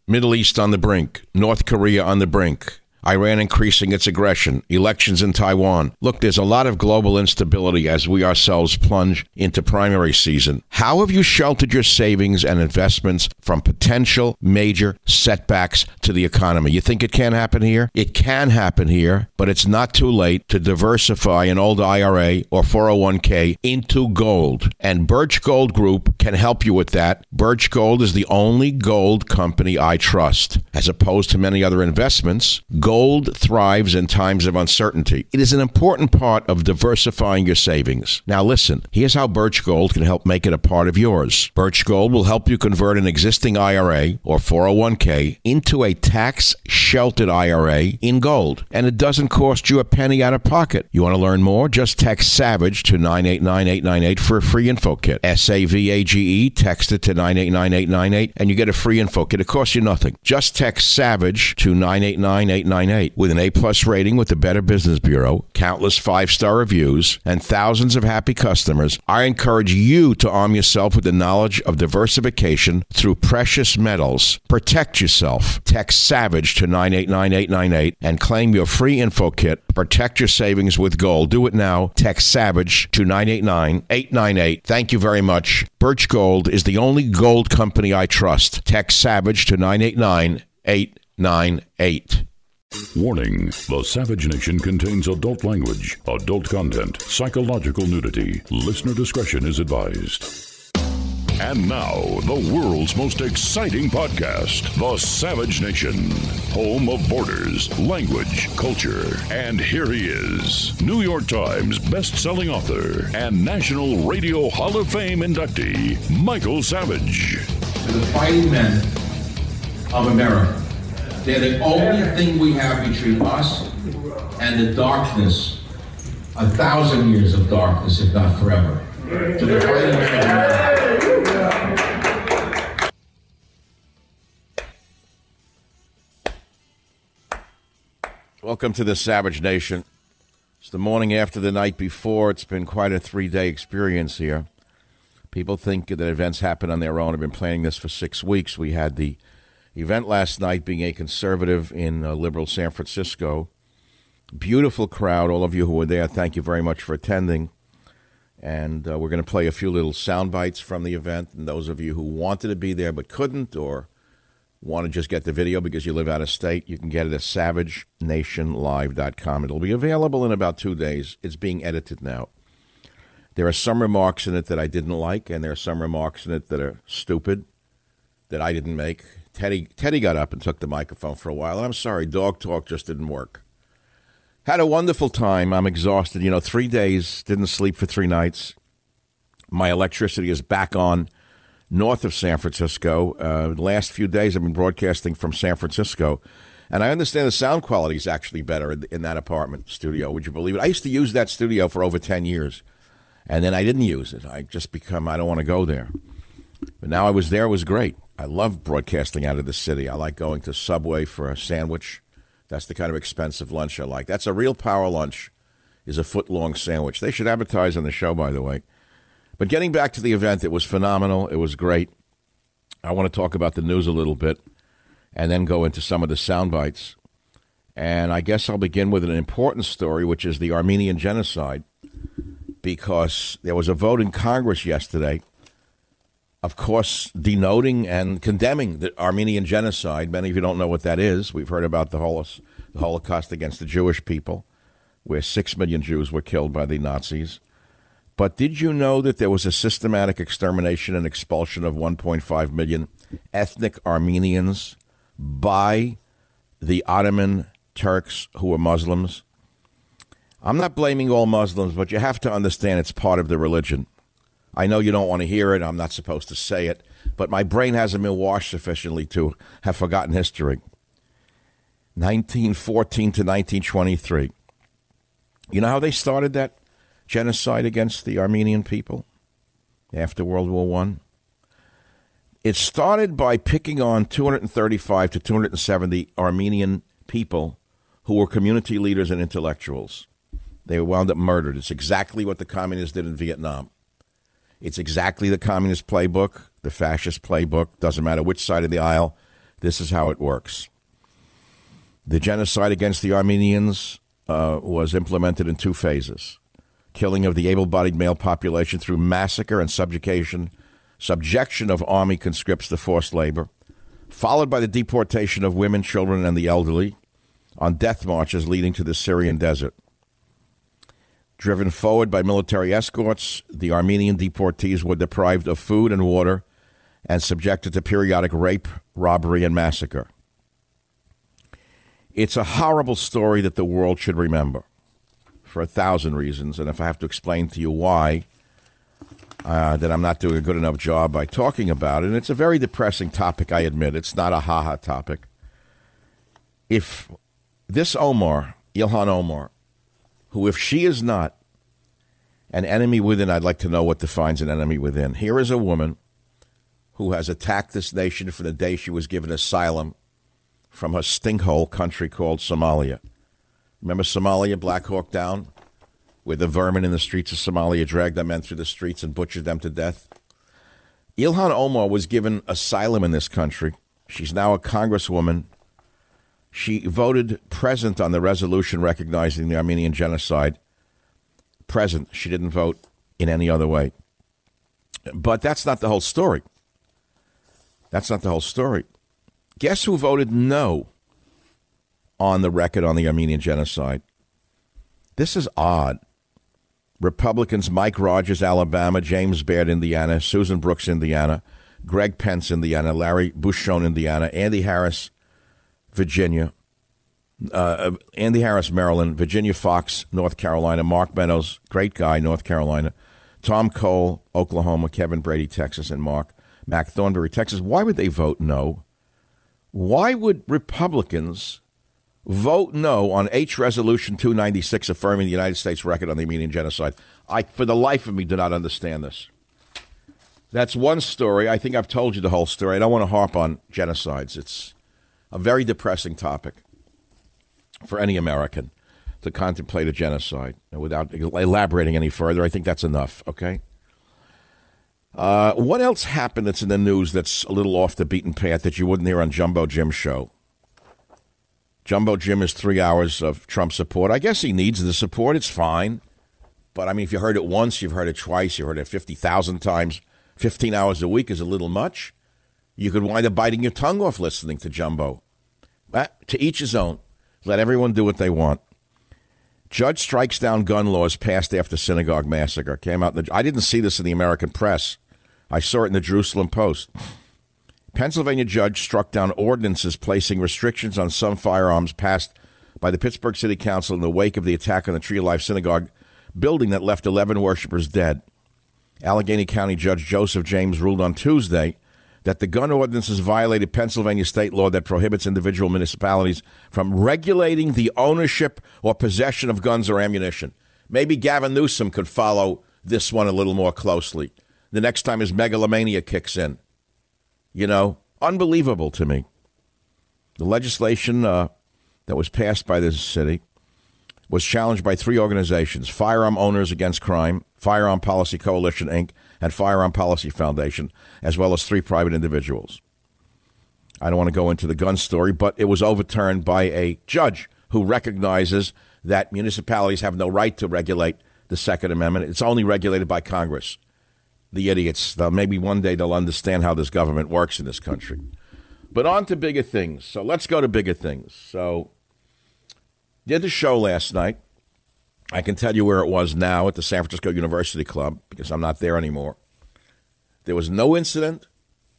Middle East on the brink. North Korea on the brink. Iran increasing its aggression, elections in Taiwan. Look, there's a lot of global instability as we ourselves plunge into primary season. How have you sheltered your savings and investments from potential major setbacks to the economy? You think it can't happen here? It can happen here, but it's not too late to diversify an old IRA or 401k into gold. And Birch Gold Group can help you with that. Birch Gold is the only gold company I trust. As opposed to many other investments, gold thrives in times of uncertainty. It is an important part of diversifying your savings. Now listen, here's how Birch Gold can help make it a part of yours. Birch Gold will help you convert an existing IRA or 401k into a tax-sheltered IRA in gold. And it doesn't cost you a penny out of pocket. You want to learn more? Just text SAVAGE to 989-898 for a free info kit. SAVAGE, text it to 989-898 and you get a free info kit. It costs you nothing. Just text SAVAGE to 989-898. With an A-plus rating with the Better Business Bureau, countless 5-star reviews, and thousands of happy customers, I encourage you to arm yourself with the knowledge of diversification through precious metals. Protect yourself. Text SAVAGE to 989-898 and claim your free info kit. Protect your savings with gold. Do it now. Text SAVAGE to 989-898. Thank you very much. Birch Gold is the only gold company I trust. Text SAVAGE to 989-898. Warning, the Savage Nation contains adult language, adult content, psychological nudity. Listener discretion is advised. And now, the world's most exciting podcast, The Savage Nation, home of borders, language, culture. And here he is, New York Times best-selling author and National Radio Hall of Fame inductee, Michael Savage. To the fighting men of America, they're the only thing we have between us and the darkness, 1,000 years of darkness, if not forever. To the fighting men of America. Welcome to the Savage Nation. It's the morning after the night before. It's been quite a 3-day experience here. People think that events happen on their own. I've been planning this for 6 weeks. We had the event last night being a conservative in liberal San Francisco. Beautiful crowd. All of you who were there, thank you very much for attending. And we're going to play a few little sound bites from the event. And those of you who wanted to be there but couldn't, or want to just get the video because you live out of state, you can get it at savagenationlive.com. It'll be available in about 2 days. It's being edited now. There are some remarks in it that I didn't like, and there are some remarks in it that are stupid that I didn't make. Teddy got up and took the microphone for a while, and I'm sorry, dog talk just didn't work. Had a wonderful time. I'm exhausted. 3 days, didn't sleep for 3 nights. My electricity is back on north of San Francisco. The last few days I've been broadcasting from San Francisco, and I understand the sound quality is actually better in that apartment studio. Would you believe it? I used to use that studio for over 10 years, and then I didn't use it. I don't want to go there. But now I was there. It was great. I love broadcasting out of the city. I like going to Subway for a sandwich. That's the kind of expensive lunch I like. That's a real power lunch, is a foot-long sandwich. They should advertise on the show, by the way. But getting back to the event, it was phenomenal. It was great. I want to talk about the news a little bit and then go into some of the sound bites. And I guess I'll begin with an important story, which is the Armenian genocide, because there was a vote in Congress yesterday, of course, denoting and condemning the Armenian genocide. Many of you don't know what that is. We've heard about the Holocaust against the Jewish people, where 6 million Jews were killed by the Nazis. But did you know that there was a systematic extermination and expulsion of 1.5 million ethnic Armenians by the Ottoman Turks who were Muslims? I'm not blaming all Muslims, but you have to understand it's part of the religion. I know you don't want to hear it. I'm not supposed to say it. But my brain hasn't been washed sufficiently to have forgotten history. 1914 to 1923. You know how they started that genocide against the Armenian people after World War I? It started by picking on 235 to 270 Armenian people who were community leaders and intellectuals. They wound up murdered. It's exactly what the communists did in Vietnam. It's exactly the communist playbook, the fascist playbook. Doesn't matter which side of the aisle This is how it works. The genocide against the Armenians was implemented in 2 phases. Killing of the able-bodied male population through massacre and subjection of army conscripts to forced labor, followed by the deportation of women, children, and the elderly on death marches leading to the Syrian desert. Driven forward by military escorts, the Armenian deportees were deprived of food and water and subjected to periodic rape, robbery, and massacre. It's a horrible story that the world should remember for 1,000 reasons, and if I have to explain to you why, then I'm not doing a good enough job by talking about it. And it's a very depressing topic, I admit. It's not a ha-ha topic. If this Omar, Ilhan Omar, who, if she is not an enemy within, I'd like to know what defines an enemy within. Here is a woman who has attacked this nation from the day she was given asylum from her stinkhole country called Somalia. Remember Somalia, Black Hawk Down, where the vermin in the streets of Somalia dragged the men through the streets and butchered them to death? Ilhan Omar was given asylum in this country. She's now a congresswoman. She voted present on the resolution recognizing the Armenian genocide. Present. She didn't vote in any other way. But that's not the whole story. That's not the whole story. Guess who voted no on the record on the Armenian genocide? This is odd. Republicans Mike Rogers, Alabama, James Baird, Indiana, Susan Brooks, Indiana, Greg Pence, Indiana, Larry Bushon, Indiana, Andy Harris, Virginia, Andy Harris, Maryland, Virginia Fox, North Carolina, Mark Meadows, great guy, North Carolina, Tom Cole, Oklahoma, Kevin Brady, Texas, and Mac Thornberry, Texas. Why would they vote no? Why would Republicans vote no on H. Resolution 296 affirming the United States record on the Armenian genocide? I, for the life of me, do not understand this. That's one story. I think I've told you the whole story. I don't want to harp on genocides. It's a very depressing topic for any American to contemplate a genocide. And without elaborating any further, I think that's enough, okay? What else happened that's in the news that's a little off the beaten path that you wouldn't hear on Jumbo Jim's show? Jumbo Jim is 3 hours of Trump support. I guess he needs the support. It's fine. But, I mean, if you heard it once, you've heard it twice, you heard it 50,000 times, 15 hours a week is a little much. You could wind up biting your tongue off listening to Jumbo. To each his own. Let everyone do what they want. Judge strikes down gun laws passed after synagogue massacre. Came out. I didn't see this in the American press. I saw it in the Jerusalem Post. Pennsylvania judge struck down ordinances placing restrictions on some firearms passed by the Pittsburgh City Council in the wake of the attack on the Tree of Life Synagogue building that left 11 worshipers dead. Allegheny County Judge Joseph James ruled on Tuesday that the gun ordinances violated Pennsylvania state law that prohibits individual municipalities from regulating the ownership or possession of guns or ammunition. Maybe Gavin Newsom could follow this one a little more closely the next time his megalomania kicks in. You know, unbelievable to me. The legislation that was passed by this city was challenged by 3 organizations: Firearm Owners Against Crime, Firearm Policy Coalition, Inc., and Firearm Policy Foundation, as well as 3 private individuals. I don't want to go into the gun story, but it was overturned by a judge who recognizes that municipalities have no right to regulate the Second Amendment. It's only regulated by Congress. The idiots. Maybe one day they'll understand how this government works in this country. But on to bigger things. So let's go to bigger things. So did the show last night. I can tell you where it was now at the San Francisco University Club because I'm not there anymore. There was no incident.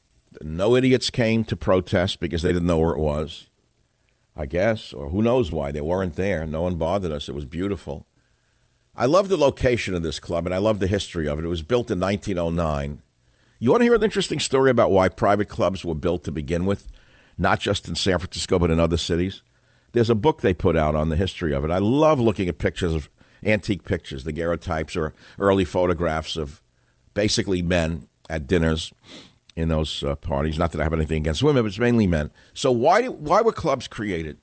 No idiots came to protest because they didn't know where it was, I guess, or who knows why. They weren't there. No one bothered us. It was beautiful. I love the location of this club, and I love the history of it. It was built in 1909. You want to hear an interesting story about why private clubs were built to begin with, not just in San Francisco, but in other cities? There's a book they put out on the history of it. I love looking at pictures of antique pictures, daguerreotypes or early photographs of basically men at dinners in those parties. Not that I have anything against women, but it's mainly men. So why were clubs created?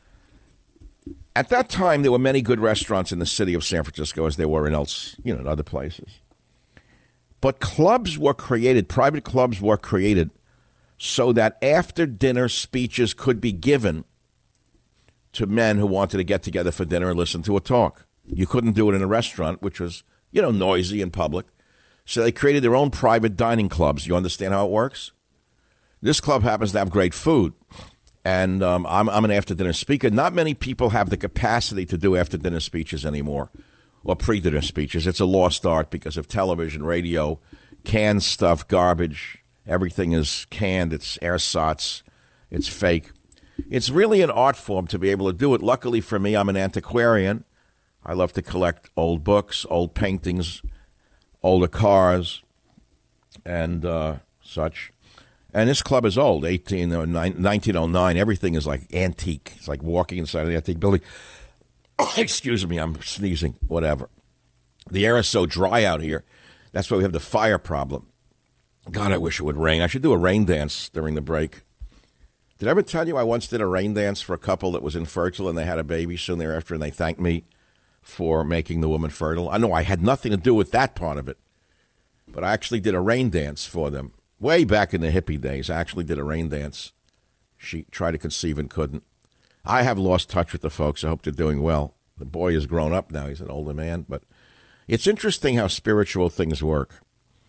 At that time, there were many good restaurants in the city of San Francisco, as there were in other places. But clubs were created, private clubs were created so that after-dinner speeches could be given to men who wanted to get together for dinner and listen to a talk. You couldn't do it in a restaurant, which was, noisy and public. So they created their own private dining clubs. You understand how it works? This club happens to have great food. And I'm an after-dinner speaker. Not many people have the capacity to do after-dinner speeches anymore, or pre-dinner speeches. It's a lost art because of television, radio, canned stuff, garbage. Everything is canned. It's ersatz. It's fake. It's really an art form to be able to do it. Luckily for me, I'm an antiquarian. I love to collect old books, old paintings, older cars, and such. And this club is old, 1909. Everything is like antique. It's like walking inside an antique building. Excuse me, I'm sneezing, whatever. The air is so dry out here. That's why we have the fire problem. God, I wish it would rain. I should do a rain dance during the break. Did I ever tell you I once did a rain dance for a couple that was infertile and they had a baby soon thereafter, and they thanked me for making the woman fertile? I know I had nothing to do with that part of it, but I actually did a rain dance for them. Way back in the hippie days, I actually did a rain dance. She tried to conceive and couldn't. I have lost touch with the folks. I hope they're doing well. The boy is grown up now. He's an older man. But it's interesting how spiritual things work.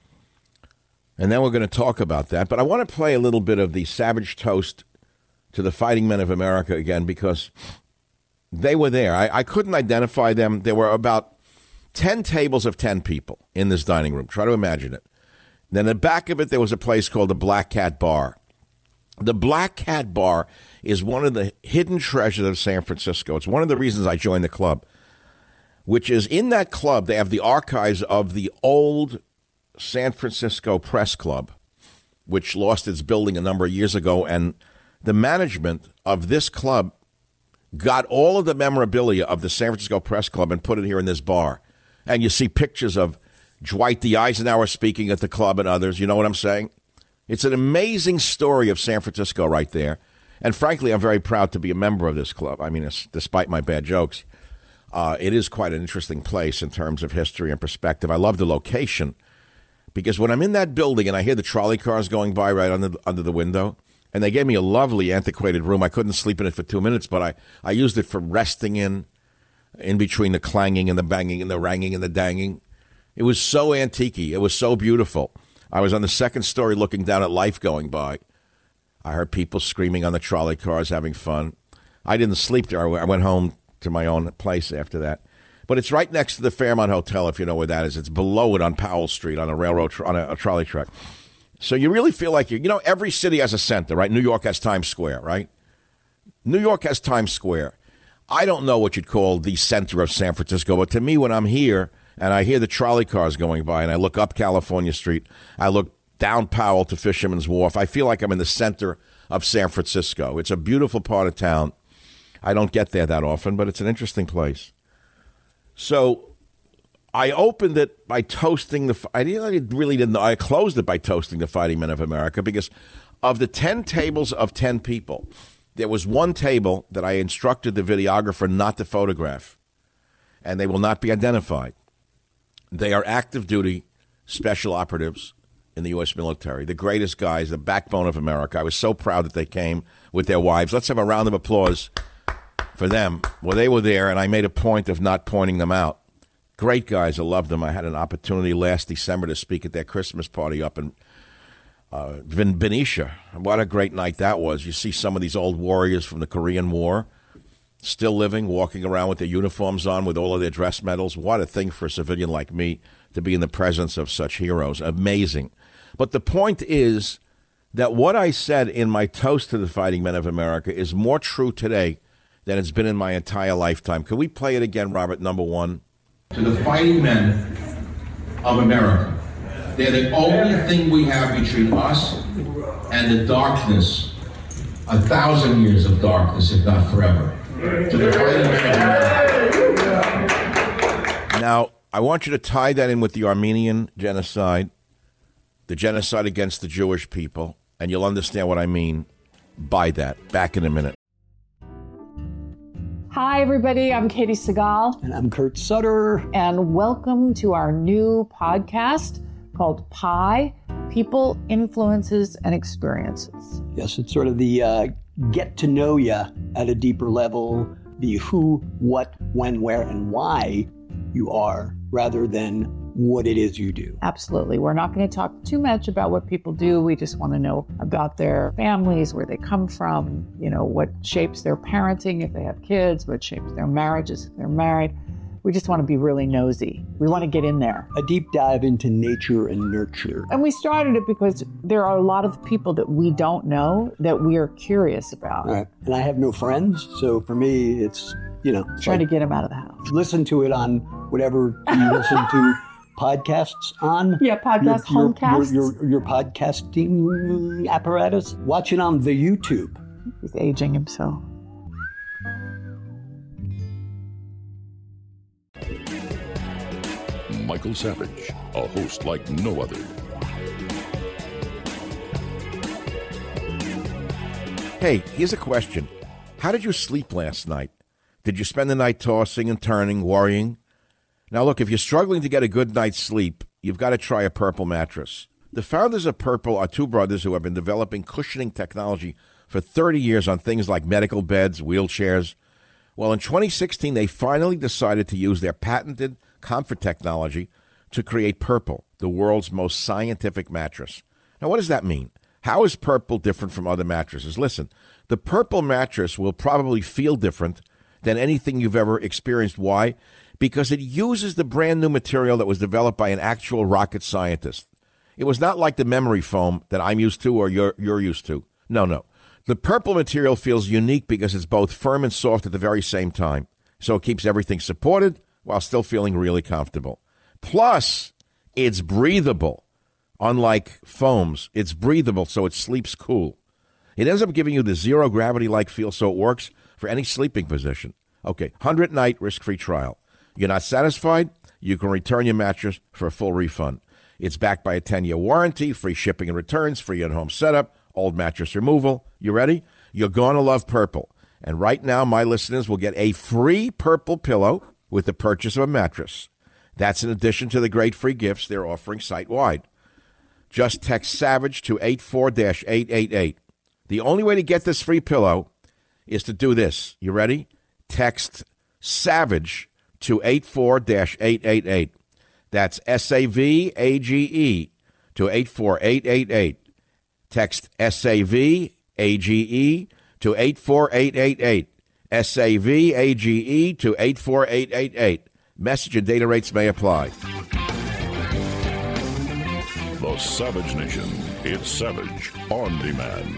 And then we're going to talk about that. But I want to play a little bit of the Savage Toast to the Fighting Men of America again, because they were there. I couldn't identify them. There were about 10 tables of 10 people in this dining room. Try to imagine it. Then in the back of it, there was a place called the Black Cat Bar. The Black Cat Bar is one of the hidden treasures of San Francisco. It's one of the reasons I joined the club, which is in that club, they have the archives of the old San Francisco Press Club, which lost its building a number of years ago. And the management of this club got all of the memorabilia of the San Francisco Press Club and put it here in this bar. And you see pictures of Dwight D. Eisenhower speaking at the club and others. You know what I'm saying? It's an amazing story of San Francisco right there. And frankly, I'm very proud to be a member of this club. I mean, despite my bad jokes, it is quite an interesting place in terms of history and perspective. I love the location because when I'm in that building and I hear the trolley cars going by right under the window, and they gave me a lovely antiquated room. I couldn't sleep in it for 2 minutes, but I used it for resting in between the clanging and the banging and the ranging and the danging. It was so antique-y. It was so beautiful. I was on the second story looking down at life going by. I heard people screaming on the trolley cars, having fun. I didn't sleep there. I went home to my own place after that. But it's right next to the Fairmont Hotel, if you know where that is. It's below it on Powell Street on a railroad, on a trolley track. So you really feel like every city has a center, right? New York has Times Square, right? New York has Times Square. I don't know what you'd call the center of San Francisco, but to me, when I'm here and I hear the trolley cars going by and I look up California Street, I look down Powell to Fisherman's Wharf, I feel like I'm in the center of San Francisco. It's a beautiful part of town. I don't get there that often, but it's an interesting place. So I opened it by toasting I closed it by toasting the Fighting Men of America, because of the 10 tables of 10 people, there was one table that I instructed the videographer not to photograph, and they will not be identified. They are active duty special operatives in the U.S. military, the greatest guys, the backbone of America. I was so proud that they came with their wives. Let's have a round of applause for them. Well, they were there, and I made a point of not pointing them out. Great guys. I love them. I had an opportunity last December to speak at their Christmas party up in Benicia. What a great night that was. You see some of these old warriors from the Korean War still living, walking around with their uniforms on with all of their dress medals. What a thing for a civilian like me to be in the presence of such heroes. Amazing. But the point is that what I said in my toast to the Fighting Men of America is more true today than it's been in my entire lifetime. Can we play it again, Robert, number one? To the Fighting Men of America. They're the only thing we have between us and the darkness, 1,000 years of darkness, if not forever. To the Fighting Men of America. Now, I want you to tie that in with the Armenian genocide, the genocide against the Jewish people, and you'll understand what I mean by that. Back in a minute. Hi, everybody. I'm Katie Segal. And I'm Kurt Sutter. And welcome to our new podcast called PIE, People, Influences, and Experiences. Yes, it's sort of the get to know you at a deeper level, the who, what, when, where, and why you are, rather than what it is you do. Absolutely. We're not going to talk too much about what people do. We just want to know about their families, where they come from, what shapes their parenting if they have kids, what shapes their marriages if they're married. We just want to be really nosy. We want to get in there. A deep dive into nature and nurture. And we started it because there are a lot of people that we don't know that we are curious about. All right. And I have no friends, so for me, it's, trying to get them out of the house. Listen to it on whatever you listen to podcasts on. Yeah, podcast, homecasts. Your podcasting apparatus. Watch it on the YouTube. He's aging himself. Michael Savage, a host like no other. Hey, here's a question. How did you sleep last night? Did you spend the night tossing and turning, worrying? Now, look, if you're struggling to get a good night's sleep, you've got to try a Purple mattress. The founders of Purple are two brothers who have been developing cushioning technology for 30 years on things like medical beds, wheelchairs. Well, in 2016, they finally decided to use their patented comfort technology to create Purple, the world's most scientific mattress. Now, what does that mean? How is Purple different from other mattresses? Listen, the Purple mattress will probably feel different than anything you've ever experienced. Why? Because it uses the brand new material that was developed by an actual rocket scientist. It was not like the memory foam that I'm used to or you're used to. No. The Purple material feels unique because it's both firm and soft at the very same time. So it keeps everything supported while still feeling really comfortable. Plus, it's breathable. Unlike foams, it's breathable, so it sleeps cool. It ends up giving you the zero gravity-like feel, so it works for any sleeping position. Okay, 100-night risk-free trial. You're not satisfied? You can return your mattress for a full refund. It's backed by a 10-year warranty, free shipping and returns, free at-home setup, old mattress removal. You ready? You're going to love Purple. And right now, my listeners will get a free Purple pillow with the purchase of a mattress. That's in addition to the great free gifts they're offering site-wide. Just text SAVAGE to 84-888. The only way to get this free pillow is to do this. You ready? Text SAVAGE to 84-888. That's SAVAGE to 84888. Text SAVAGE to 84888. SAVAGE to 84888. Message and data rates may apply. The Savage Nation. It's Savage on Demand.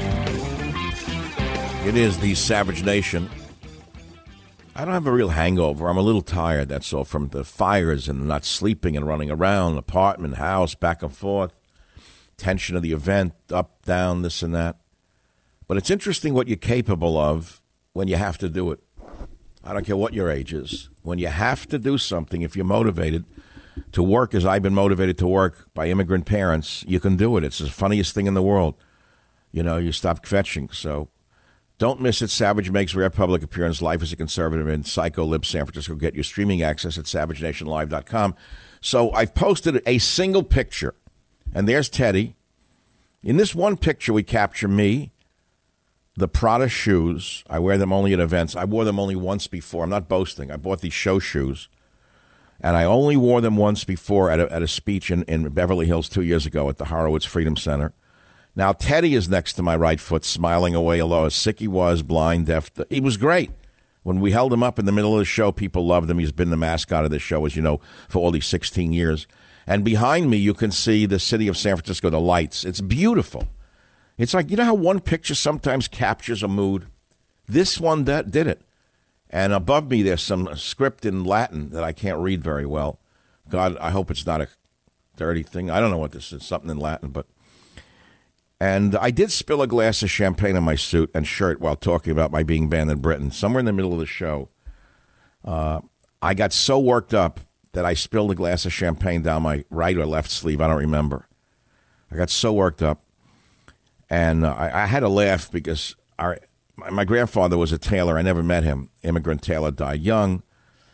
It is the Savage Nation. I don't have a real hangover. I'm a little tired, that's all, from the fires and not sleeping and running around, apartment, house, back and forth, tension of the event, up, down, this and that. But it's interesting what you're capable of when you have to do it. I don't care what your age is. When you have to do something, if you're motivated to work as I've been motivated to work by immigrant parents, you can do it. It's the funniest thing in the world. You stop fetching. So don't miss it. Savage makes rare public appearance. Life as a conservative in Psycho Lib San Francisco. Get your streaming access at SavageNationLive.com. So I've posted a single picture, and there's Teddy. In this one picture, we capture me, the Prada shoes. I wear them only at events. I wore them only once before. I'm not boasting. I bought these show shoes, and I only wore them once before at a speech in Beverly Hills 2 years ago at the Horowitz Freedom Center. Now, Teddy is next to my right foot, smiling away, although as sick he was, blind, deaf. He was great. When we held him up in the middle of the show, people loved him. He's been the mascot of this show, as you know, for all these 16 years. And behind me, you can see the city of San Francisco, the lights. It's beautiful. It's like, how one picture sometimes captures a mood? This one did it. And above me, there's some script in Latin that I can't read very well. God, I hope it's not a dirty thing. I don't know what this is, something in Latin, but... And I did spill a glass of champagne on my suit and shirt while talking about my being banned in Britain. Somewhere in the middle of the show, I got so worked up that I spilled a glass of champagne down my right or left sleeve. I don't remember. I got so worked up. And I had to laugh because my grandfather was a tailor. I never met him. Immigrant tailor, died young.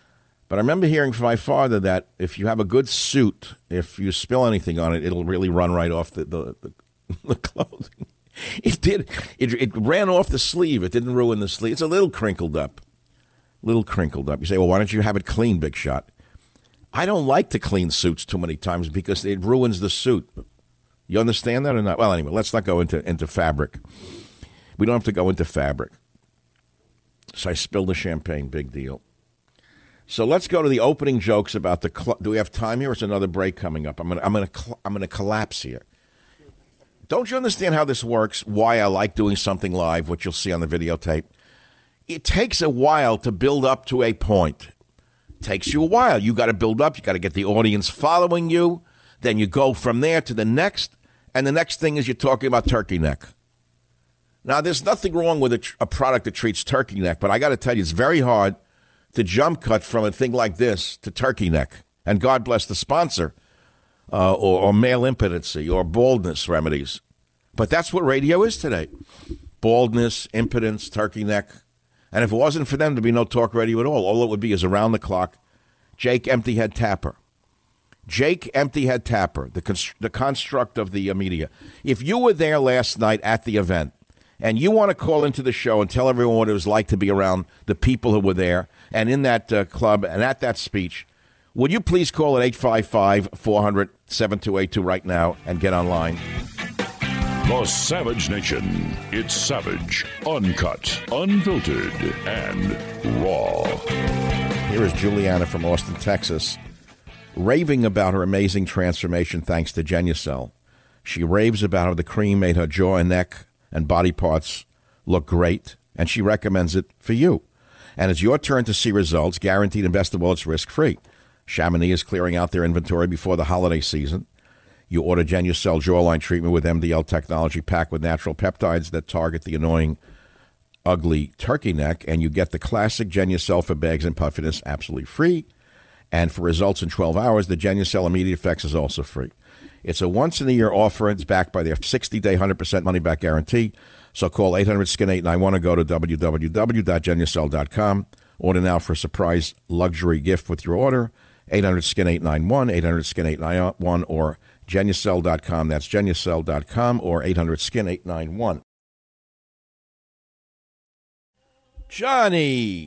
But I remember hearing from my father that if you have a good suit, if you spill anything on it, it'll really run right off the clothing. It did. It ran off the sleeve. It didn't ruin the sleeve. It's a little crinkled up. You say, well, why don't you have it clean, Big Shot? I don't like to clean suits too many times because it ruins the suit. You understand that or not? Well, anyway, let's not go into fabric. We don't have to go into fabric. So I spilled the champagne. Big deal. So let's go to the opening jokes about the club. Do we have time here, or is another break coming up? I'm gonna collapse here. Don't you understand how this works? Why I like doing something live, which you'll see on the videotape. It takes a while to build up to a point. It takes you a while. You got to build up. You got to get the audience following you. Then you go from there to the next, and the next thing is you're talking about turkey neck. Now, there's nothing wrong with a product that treats turkey neck, but I got to tell you, it's very hard to jump cut from a thing like this to turkey neck. And God bless the sponsor, or male impotency, or baldness remedies. But that's what radio is today. Baldness, impotence, turkey neck. And if it wasn't for them, there'd be no talk radio at all. It would be is around the clock. Jake Empty Head Tapper. Jake Empty Head Tapper, the construct of the media. If you were there last night at the event, and you want to call into the show and tell everyone what it was like to be around the people who were there and in that club and at that speech, would you please call at 855-400-7282 right now and get online? The Savage Nation. It's savage, uncut, unfiltered, and raw. Here is Juliana from Austin, Texas, raving about her amazing transformation thanks to Genucel. She raves about how the cream made her jaw and neck and body parts look great, and she recommends it for you. And it's your turn to see results, guaranteed, and best of all, it's risk-free. Chamonix is clearing out their inventory before the holiday season. You order Genucel jawline treatment with MDL technology packed with natural peptides that target the annoying, ugly turkey neck, and you get the classic Genucel for bags and puffiness absolutely free. And for results in 12 hours, the Genucel Immediate Effects is also free. It's a once-in-a-year offer. It's backed by their 60-day, 100% money-back guarantee. So call 800-SKIN-891 or go to www.genucel.com. Order now for a surprise luxury gift with your order. 800-SKIN-891, 800-SKIN-891, or Genucel.com. That's Genucel.com or 800-SKIN-891. Johnny!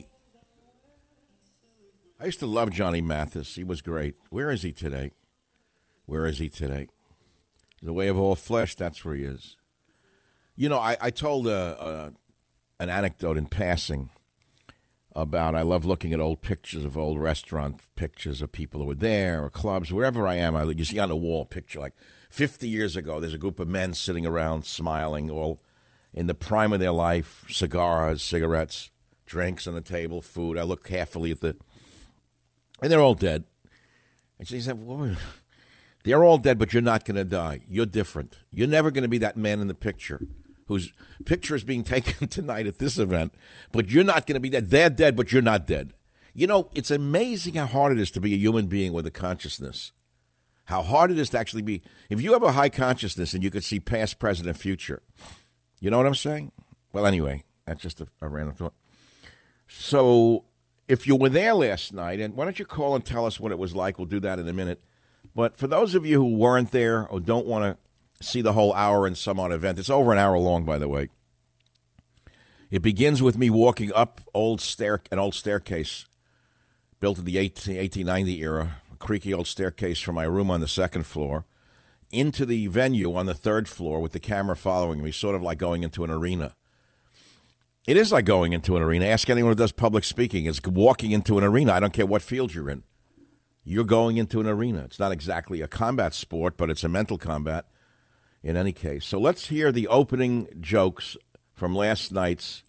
I used to love Johnny Mathis. He was great. Where is he today? The way of all flesh, that's where he is. You know, I told an anecdote in passing about I love looking at old pictures of old restaurant pictures of people who were there or clubs, wherever I am. You see on the wall a picture like 50 years ago, there's a group of men sitting around smiling, all in the prime of their life, cigars, cigarettes, drinks on the table, food. I look carefully at and they're all dead. And she said, well, they're all dead, but you're not going to die. You're different. You're never going to be that man in the picture whose picture is being taken tonight at this event, but you're not going to be dead. They're dead, but you're not dead. You know, it's amazing how hard it is to be a human being with a consciousness. How hard it is to actually be. If you have a high consciousness and you could see past, present, and future, you know what I'm saying? Well, anyway, that's just a random thought. So if you were there last night, and why don't you call and tell us what it was like? We'll do that in a minute. But for those of you who weren't there or don't want to see the whole hour in some odd event, it's over an hour long, by the way. It begins with me walking up an old staircase built in the 1890 era, a creaky old staircase from my room on the second floor, into the venue on the third floor with the camera following me, sort of like going into an arena. It is like going into an arena. Ask anyone who does public speaking. It's walking into an arena. I don't care what field you're in. You're going into an arena. It's not exactly a combat sport, but it's a mental combat in any case. So let's hear the opening jokes from last night's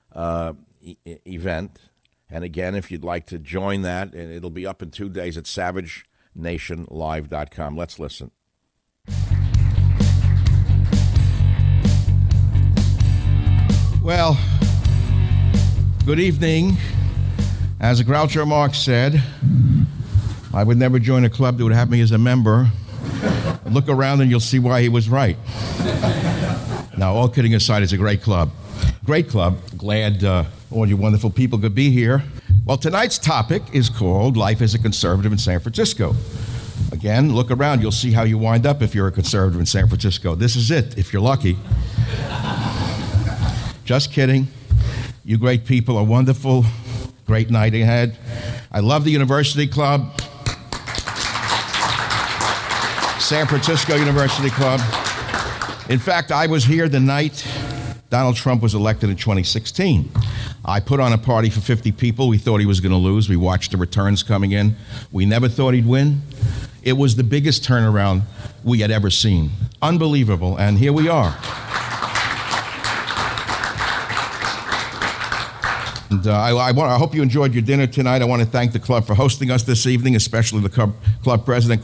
event. And again, if you'd like to join that, and it'll be up in 2 days at SavageNationLive.com. Let's listen. Well, good evening. As Groucho Marx said, I would never join a club that would have me as a member. Look around and you'll see why he was right. Now, all kidding aside, it's a great club. Great club. Glad all you wonderful people could be here. Well, tonight's topic is called Life as a Conservative in San Francisco. Again, look around. You'll see how you wind up if you're a conservative in San Francisco. This is it, if you're lucky. Just kidding. You great people are wonderful. Great night ahead. I love the University Club. San Francisco University Club. In fact, I was here the night Donald Trump was elected in 2016. I put on a party for 50 people. We thought he was going to lose. We watched the returns coming in. We never thought he'd win. It was the biggest turnaround we had ever seen. Unbelievable. And here we are. And I hope you enjoyed your dinner tonight. I want to thank the club for hosting us this evening, especially the club president.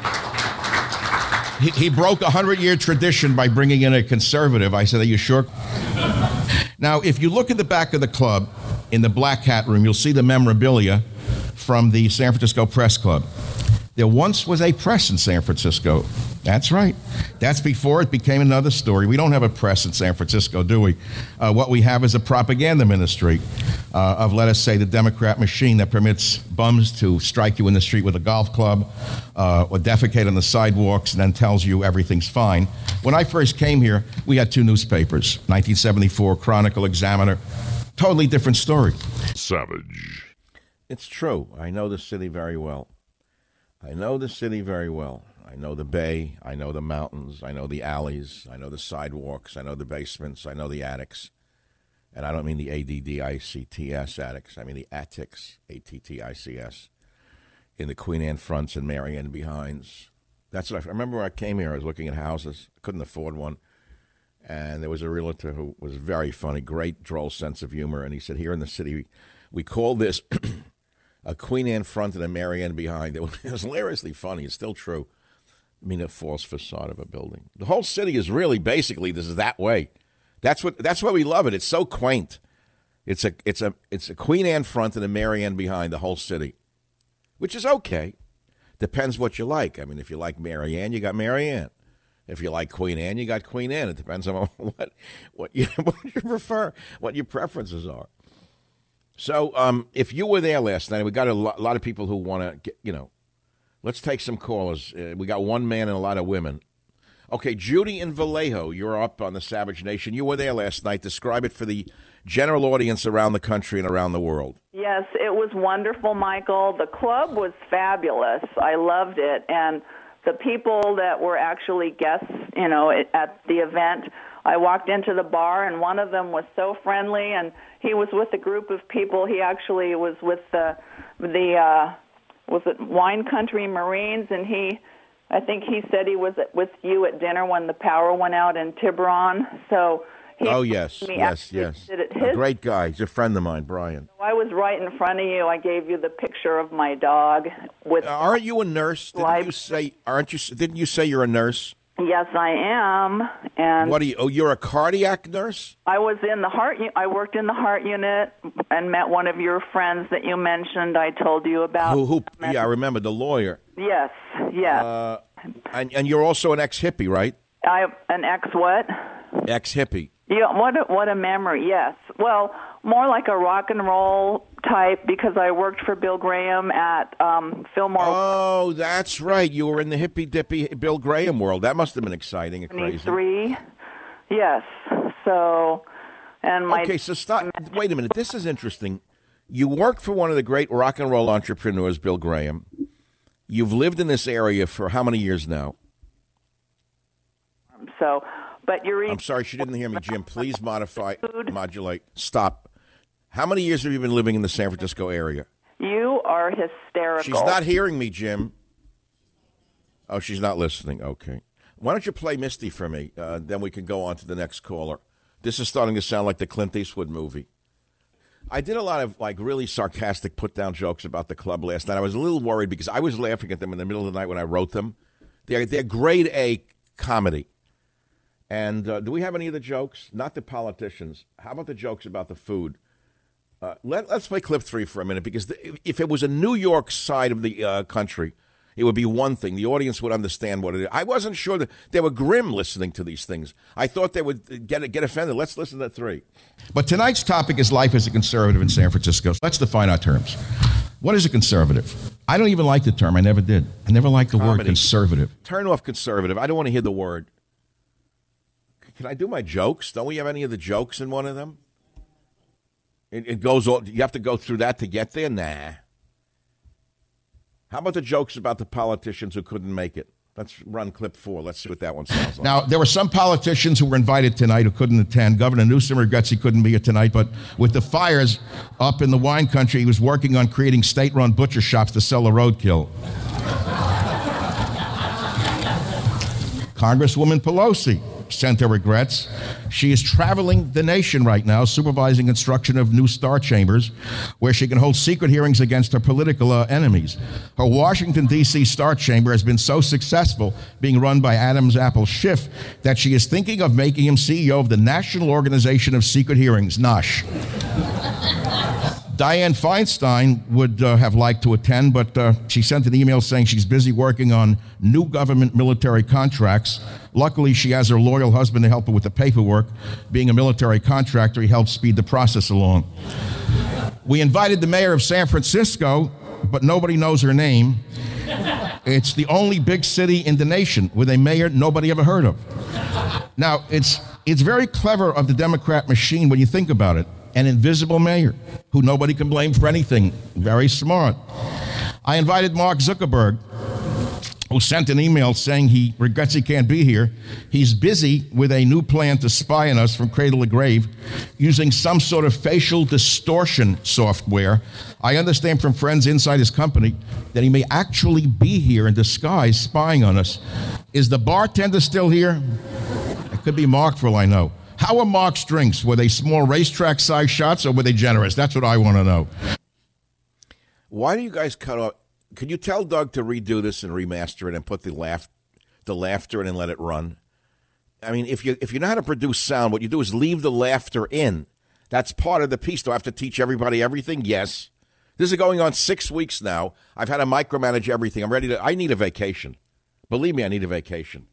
He broke a 100-year tradition by bringing in a conservative. I said, are you sure? Now, if you look at the back of the club, in the Black Hat Room, you'll see the memorabilia from the San Francisco Press Club. There once was a press in San Francisco. That's right. That's before it became another story. We don't have a press in San Francisco, do we? What we have is a propaganda ministry of, let us say, the Democrat machine that permits bums to strike you in the street with a golf club or defecate on the sidewalks and then tells you everything's fine. When I first came here, we had two newspapers, 1974 Chronicle, Examiner. Totally different story. Savage. It's true. I know the city very well. I know the city very well. I know the bay. I know the mountains. I know the alleys. I know the sidewalks. I know the basements. I know the attics. And I don't mean the ADDICTS attics. I mean the attics, ATTICS, in the Queen Anne fronts and Mary Ann behinds. That's what I remember when I came here. I was looking at houses. Couldn't afford one. And there was a realtor who was very funny, great droll sense of humor. And he said, here in the city, we call this a Queen Anne front and a Mary Ann behind. It was hilariously funny. It's still true. I mean, a false facade of a building. The whole city is really basically this is that way. That's why we love it. It's so quaint. It's a Queen Anne front and a Mary Ann behind, the whole city, which is okay. Depends what you like. I mean, if you like Mary Ann, you got Mary Ann. If you like Queen Anne, you got Queen Anne. It depends on what you prefer, what your preferences are. So if you were there last night, we got a lot of people who want to get, let's take some callers. We got one man and a lot of women. Okay, Judy in Vallejo, you're up on the Savage Nation. You were there last night. Describe it for the general audience around the country and around the world. Yes, it was wonderful, Michael. The club was fabulous. I loved it. And the people that were actually guests, at the event, I walked into the bar, and one of them was so friendly, and he was with a group of people. He actually was with the was it Wine Country Marines, and I think he said he was with you at dinner when the power went out in Tiburon. So yes. A great guy. He's a friend of mine, Brian. I was right in front of you. I gave you the picture of my dog. Aren't you a nurse? Didn't you say you're a nurse? Yes, I am. And what are you? Oh, you're a cardiac nurse? I was in the heart. I worked in the heart unit and met one of your friends that you mentioned. I told you about. Who? Yeah, I remember the lawyer. Yes. And you're also an ex-hippie, right? An ex-what? Ex-hippie. Yeah. What a memory. Yes. Well, more like a rock and roll type because I worked for Bill Graham at Fillmore. Oh, that's right. You were in the hippy-dippy Bill Graham world. That must have been exciting and crazy. Yes. So, and my... Okay, so stop. Wait a minute. This is interesting. You worked for one of the great rock and roll entrepreneurs, Bill Graham. You've lived in this area for how many years now? So, but you're... I'm sorry, she didn't hear me, Jim. Please modulate. Stop. How many years have you been living in the San Francisco area? You are hysterical. She's not hearing me, Jim. Oh, she's not listening. Okay. Why don't you play Misty for me? Then we can go on to the next caller. This is starting to sound like the Clint Eastwood movie. I did a lot of really sarcastic put-down jokes about the club last night. I was a little worried because I was laughing at them in the middle of the night when I wrote them. They're grade A comedy. And do we have any of the jokes? Not the politicians. How about the jokes about the food? Let's play clip 3 for a minute, because if it was a New York side of the country, it would be one thing. The audience would understand what it is. I wasn't sure that they were grim listening to these things. I thought they would get offended. Let's listen to 3. But tonight's topic is life as a conservative in San Francisco. Let's define our terms. What is a conservative? I don't even like the term. I never did. I never liked the word conservative. Turn off conservative. I don't want to hear the word. Can I do my jokes? Don't we have any of the jokes in one of them? It goes all, you have to go through that to get there? Nah. How about the jokes about the politicians who couldn't make it? Let's run clip 4. Let's see what that one sounds like. Now, there were some politicians who were invited tonight who couldn't attend. Governor Newsom regrets he couldn't be here tonight, but with the fires up in the wine country, he was working on creating state-run butcher shops to sell the roadkill. Congresswoman Pelosi sent her regrets. She is traveling the nation right now, supervising construction of new star chambers, where she can hold secret hearings against her political enemies. Her Washington, D.C. star chamber has been so successful, being run by Adams Apple Schiff, that she is thinking of making him CEO of the National Organization of Secret Hearings, NOSH. Dianne Feinstein would have liked to attend, but she sent an email saying she's busy working on new government military contracts. Luckily, she has her loyal husband to help her with the paperwork. Being a military contractor, he helps speed the process along. We invited the mayor of San Francisco, but nobody knows her name. It's the only big city in the nation with a mayor nobody ever heard of. Now, it's very clever of the Democrat machine when you think about it. An invisible mayor who nobody can blame for anything. Very smart. I invited Mark Zuckerberg, who sent an email saying he regrets he can't be here. He's busy with a new plan to spy on us from cradle to grave using some sort of facial distortion software. I understand from friends inside his company that he may actually be here in disguise spying on us. Is the bartender still here? It could be Mark for all I know. How were Mark's drinks? Were they small racetrack-sized shots, or were they generous? That's what I want to know. Why do you guys cut off? Could you tell Doug to redo this and remaster it and put the laughter in and let it run? I mean, if you know how to produce sound, what you do is leave the laughter in. That's part of the piece. Do I have to teach everybody everything? Yes. This is going on 6 weeks now. I've had to micromanage everything. I need a vacation. Believe me, I need a vacation.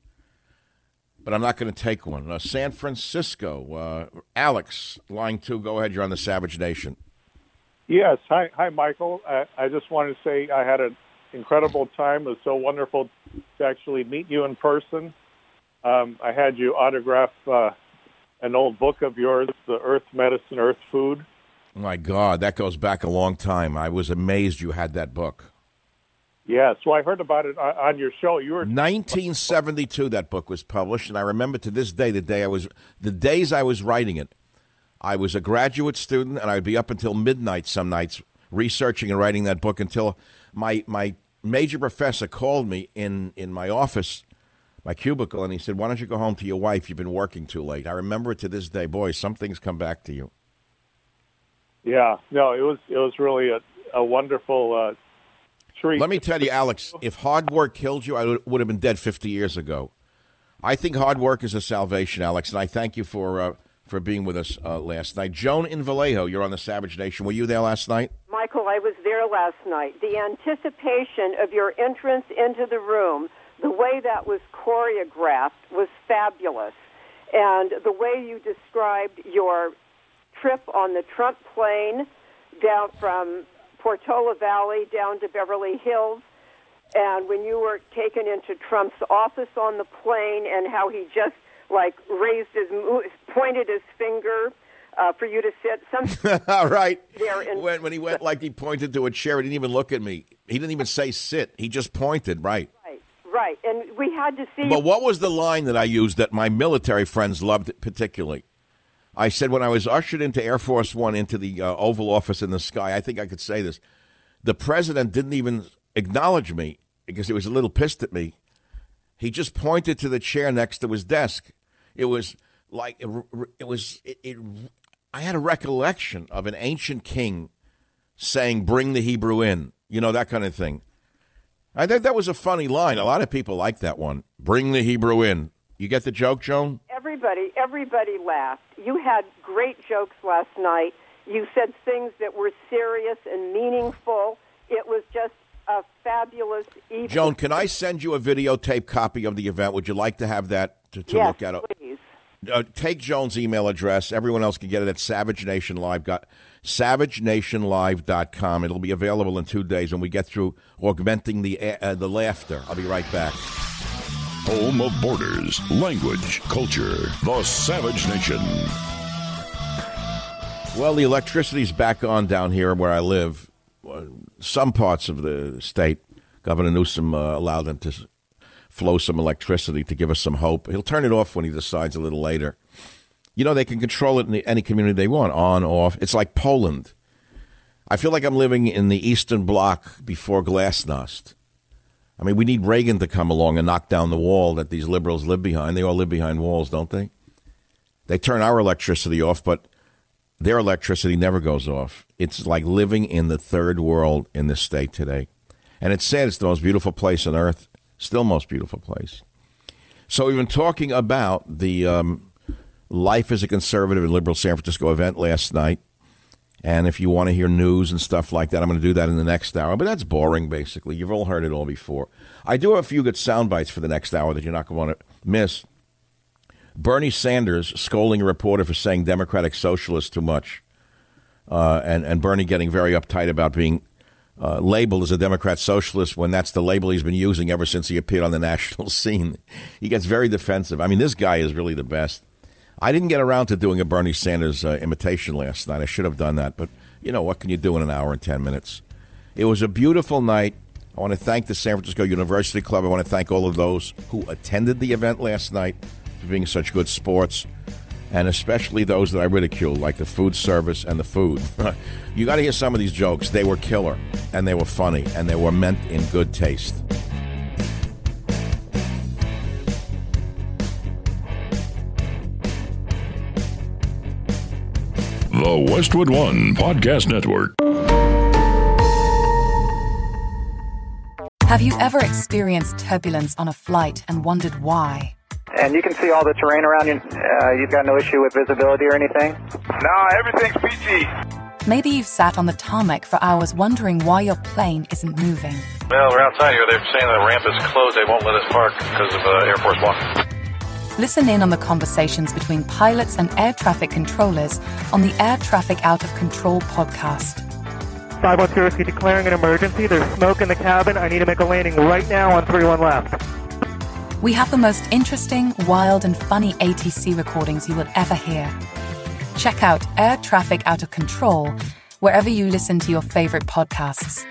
But I'm not going to take one. San Francisco, Alex, line 2, go ahead. You're on the Savage Nation. Yes. Hi, Michael. I just wanted to say I had an incredible time. It was so wonderful to actually meet you in person. I had you autograph an old book of yours, The Earth Medicine, Earth Food. Oh my God, that goes back a long time. I was amazed you had that book. Yeah, so I heard about it on your show. You were 1972. That book was published, and I remember to this day the days I was writing it. I was a graduate student, and I'd be up until midnight some nights researching and writing that book until my major professor called me in my office, my cubicle, and he said, "Why don't you go home to your wife? You've been working too late." I remember it to this day. Boy, some things come back to you. Yeah, no, it was really a wonderful. Let me tell you, Alex, if hard work killed you, I would have been dead 50 years ago. I think hard work is a salvation, Alex, and I thank you for being with us last night. Joan in Vallejo, you're on the Savage Nation. Were you there last night? Michael, I was there last night. The anticipation of your entrance into the room, the way that was choreographed was fabulous. And the way you described your trip on the Trump plane down from Portola Valley down to Beverly Hills, and when you were taken into Trump's office on the plane, and how he just pointed his finger for you to sit. All right. When he went like he pointed to a chair, he didn't even look at me. He didn't even say sit. He just pointed. Right. Right. And we had to see. But what was the line that I used that my military friends loved particularly? I said when I was ushered into Air Force One, into the Oval Office in the sky, I think I could say this, the president didn't even acknowledge me because he was a little pissed at me. He just pointed to the chair next to his desk. It was like, I had a recollection of an ancient king saying, "Bring the Hebrew in," that kind of thing. I think that was a funny line. A lot of people like that one. Bring the Hebrew in. You get the joke, Joan? Everybody laughed. You had great jokes last night. You said things that were serious and meaningful. It was just a fabulous evening. Joan, can I send you a videotape copy of the event? Would you like to have that to yes, look at? Please. Take Joan's email address. Everyone else can get it at SavageNationLive.com. It'll be available in 2 days when we get through augmenting the laughter. I'll be right back. Home of borders, language, culture, the Savage Nation. Well, the electricity's back on down here where I live. Some parts of the state, Governor Newsom allowed them to flow some electricity to give us some hope. He'll turn it off when he decides a little later. You know, they can control it in any community they want, on, off. It's like Poland. I feel like I'm living in the Eastern Bloc before Glasnost. I mean, we need Reagan to come along and knock down the wall that these liberals live behind. They all live behind walls, don't they? They turn our electricity off, but their electricity never goes off. It's like living in the third world in this state today. And it's sad. It's the most beautiful place on earth. Still most beautiful place. So we've been talking about the Life as a Conservative and Liberal San Francisco event last night. And if you want to hear news and stuff like that, I'm going to do that in the next hour. But that's boring, basically. You've all heard it all before. I do have a few good sound bites for the next hour that you're not going to want to miss. Bernie Sanders scolding a reporter for saying Democratic Socialist too much. And Bernie getting very uptight about being labeled as a Democrat Socialist when that's the label he's been using ever since he appeared on the national scene. He gets very defensive. I mean, this guy is really the best. I didn't get around to doing a Bernie Sanders imitation last night. I should have done that. But, you know, what can you do in an hour and 10 minutes? It was a beautiful night. I want to thank the San Francisco University Club. I want to thank all of those who attended the event last night for being such good sports, and especially those that I ridiculed, like the food service and the food. You got to hear some of these jokes. They were killer, and they were funny, and they were meant in good taste. The Westwood One Podcast Network. Have you ever experienced turbulence on a flight and wondered why? And you can see all the terrain around you. You've got no issue with visibility or anything? No, everything's PG. Maybe you've sat on the tarmac for hours wondering why your plane isn't moving. Well, we're outside here. They're saying the ramp is closed. They won't let us park because of Air Force One. Listen in on the conversations between pilots and air traffic controllers on the Air Traffic Out of Control podcast. 510 Whiskey declaring an emergency. There's smoke in the cabin. I need to make a landing right now on 31 left. We have the most interesting, wild, and funny ATC recordings you will ever hear. Check out Air Traffic Out of Control wherever you listen to your favorite podcasts.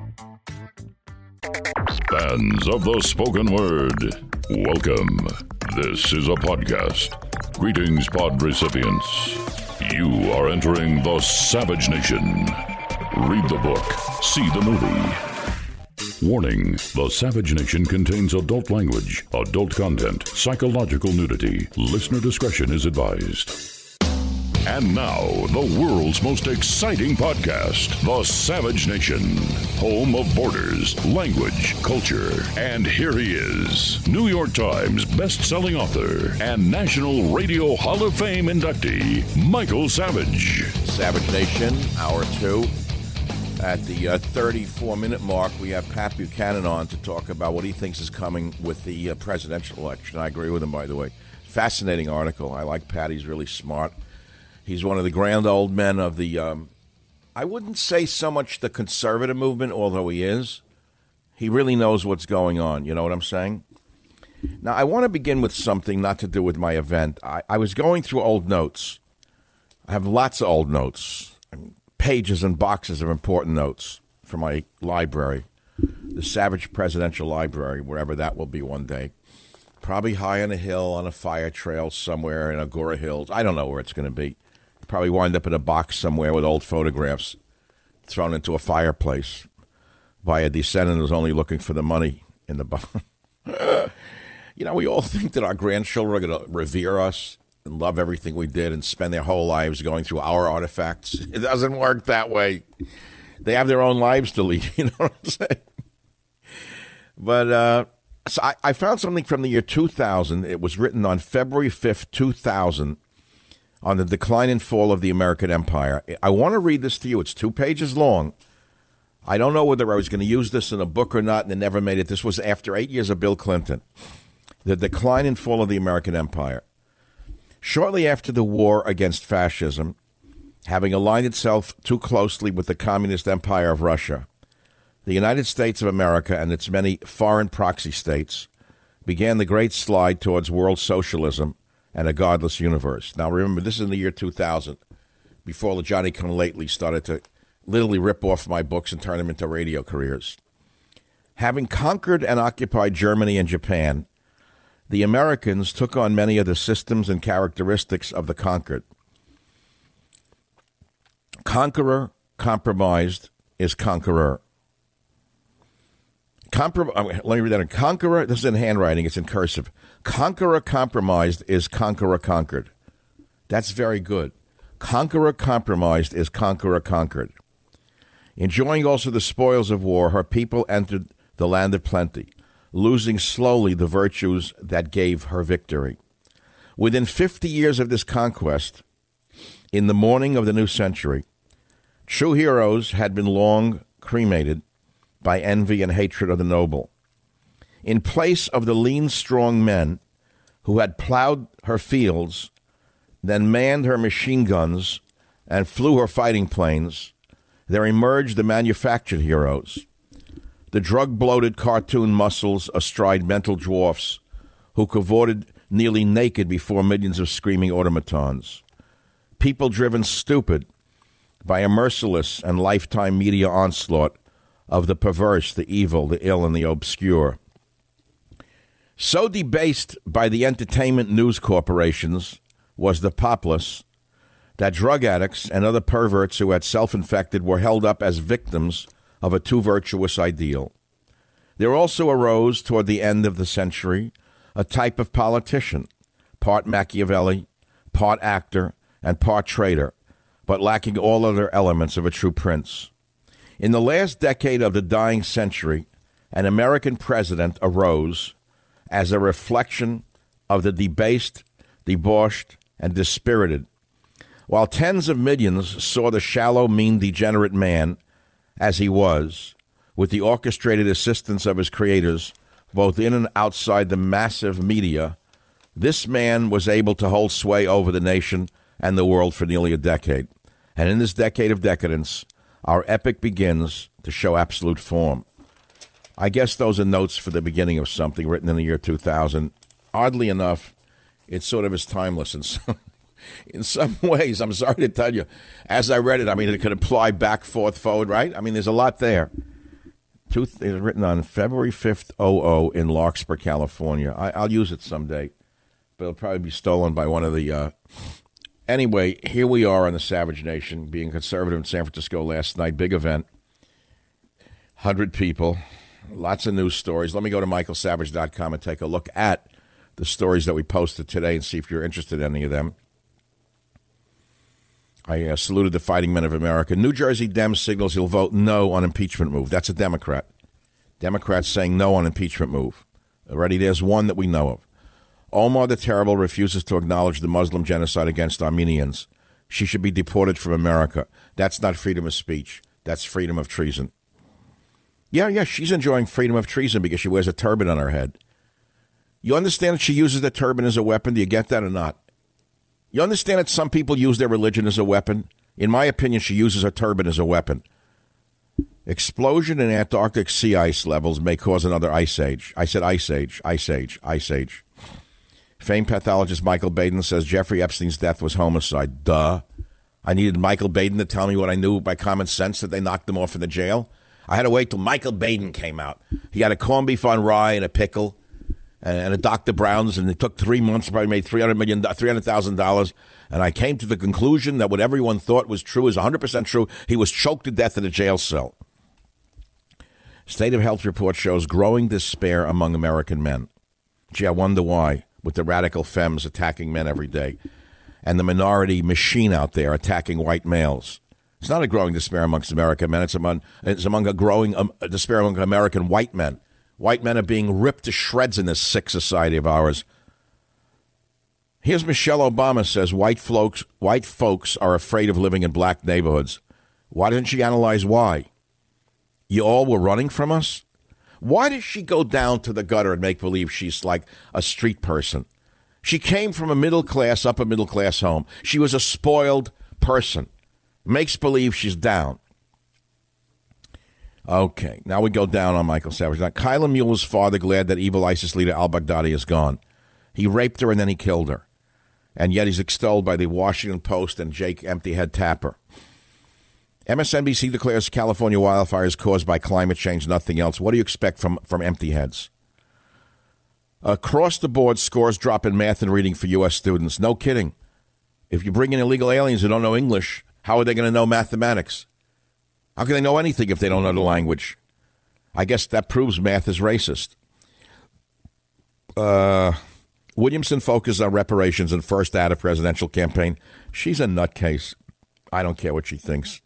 Fans of the spoken word, welcome. This is a podcast. Greetings, pod recipients. You are entering the Savage Nation. Read the book, see the movie. Warning, the Savage Nation contains adult language, adult content, psychological nudity. Listener discretion is advised. And now, the world's most exciting podcast, The Savage Nation, home of borders, language, culture. And here he is, New York Times best-selling author and National Radio Hall of Fame inductee, Michael Savage. Savage Nation, Hour 2. At the 34-minute mark, we have Pat Buchanan on to talk about what he thinks is coming with the presidential election. I agree with him, by the way. Fascinating article. I like Pat. He's really smart. He's one of the grand old men of the, I wouldn't say so much the conservative movement, although he is. He really knows what's going on. You know what I'm saying? Now, I want to begin with something not to do with my event. I was going through old notes. I have lots of old notes, pages and boxes of important notes for my library, the Savage Presidential Library, wherever that will be one day. Probably high on a hill on a fire trail somewhere in Agora Hills. I don't know where it's going to be. Probably wind up in a box somewhere with old photographs thrown into a fireplace by a descendant who's only looking for the money in the box. You know, we all think that our grandchildren are going to revere us and love everything we did and spend their whole lives going through our artifacts. It doesn't work that way. They have their own lives to lead, you know what I'm saying? But so I found something from the year 2000. It was written on February 5th, 2000, on the decline and fall of the American empire. I want to read this to you. It's 2 pages long. I don't know whether I was going to use this in a book or not, and it never made it. This was after 8 years of Bill Clinton. The decline and fall of the American empire. Shortly after the war against fascism, having aligned itself too closely with the communist empire of Russia, the United States of America and its many foreign proxy states began the great slide towards world socialism and a godless universe. Now, remember, this is in the year 2000, before the Johnny-come-lately started to literally rip off my books and turn them into radio careers. Having conquered and occupied Germany and Japan, the Americans took on many of the systems and characteristics of the conquered. Conqueror compromised is conqueror. Let me read that in conqueror. This is in handwriting. It's in cursive. Conqueror compromised is conqueror conquered. That's very good. Conqueror compromised is conqueror conquered. Enjoying also the spoils of war, her people entered the land of plenty, losing slowly the virtues that gave her victory. Within 50 years of this conquest, in the morning of the new century, true heroes had been long cremated by envy and hatred of the noble. In place of the lean, strong men who had plowed her fields, then manned her machine guns and flew her fighting planes, there emerged the manufactured heroes, the drug-bloated cartoon muscles astride mental dwarfs who cavorted nearly naked before millions of screaming automatons, people driven stupid by a merciless and lifetime media onslaught of the perverse, the evil, the ill, and the obscure. So debased by the entertainment news corporations was the populace that drug addicts and other perverts who had self-infected were held up as victims of a too virtuous ideal. There also arose, toward the end of the century, a type of politician, part Machiavelli, part actor, and part traitor, but lacking all other elements of a true prince. In the last decade of the dying century, an American president arose as a reflection of the debased, debauched, and dispirited, while tens of millions saw the shallow, mean, degenerate man as he was, with the orchestrated assistance of his creators, both in and outside the massive media. This man was able to hold sway over the nation and the world for nearly a decade. And in this decade of decadence, our epic begins to show absolute form. I guess those are notes for the beginning of something written in the year 2000. Oddly enough, it sort of is timeless in some ways. I'm sorry to tell you. As I read it, I mean, it could apply back, forth, forward, right? I mean, there's a lot there. It's written on February 5th, 00 in Larkspur, California. I'll use it someday, but it'll probably be stolen by one of the... Anyway, here we are on the Savage Nation, being conservative in San Francisco last night. Big event. 100 people. Lots of news stories. Let me go to michaelsavage.com and take a look at the stories that we posted today and see if you're interested in any of them. I saluted the fighting men of America. New Jersey Dem signals he'll vote no on impeachment move. That's a Democrat. Democrats saying no on impeachment move. Already there's one that we know of. Omar the Terrible refuses to acknowledge the Muslim genocide against Armenians. She should be deported from America. That's not freedom of speech. That's freedom of treason. Yeah, she's enjoying freedom of treason because she wears a turban on her head. You understand that she uses the turban as a weapon? Do you get that or not? You understand that some people use their religion as a weapon? In my opinion, she uses her turban as a weapon. Explosion in Antarctic sea ice levels may cause another ice age. I said ice age, ice age, ice age. Famed pathologist Michael Baden says Jeffrey Epstein's death was homicide. Duh. I needed Michael Baden to tell me what I knew by common sense, that they knocked him off in the jail. I had to wait till Michael Baden came out. He had a corned beef on rye and a pickle and a Dr. Brown's, and it took 3 months, probably made $300,000. And I came to the conclusion that what everyone thought was true is 100% true. He was choked to death in a jail cell. State of Health report shows growing despair among American men. Gee, I wonder why, with the radical femmes attacking men every day and the minority machine out there attacking white males. It's not a growing despair amongst American men. It's among a growing despair among American white men. White men are being ripped to shreds in this sick society of ours. Here's Michelle Obama says white folks are afraid of living in black neighborhoods. Why didn't she analyze why? You all were running from us? Why does she go down to the gutter and make believe she's like a street person? She came from a upper middle class home. She was a spoiled person. Makes believe she's down. Okay, now we go down on Michael Savage. Now, Kyla Mueller's father glad that evil ISIS leader al-Baghdadi is gone. He raped her and then he killed her. And yet he's extolled by the Washington Post and Jake Emptyhead Tapper. MSNBC declares California wildfires caused by climate change, nothing else. What do you expect from empty heads? Across the board, scores drop in math and reading for U.S. students. No kidding. If you bring in illegal aliens who don't know English, how are they going to know mathematics? How can they know anything if they don't know the language? I guess that proves math is racist. Williamson focused on reparations in first ad of presidential campaign. She's a nutcase. I don't care what she thinks.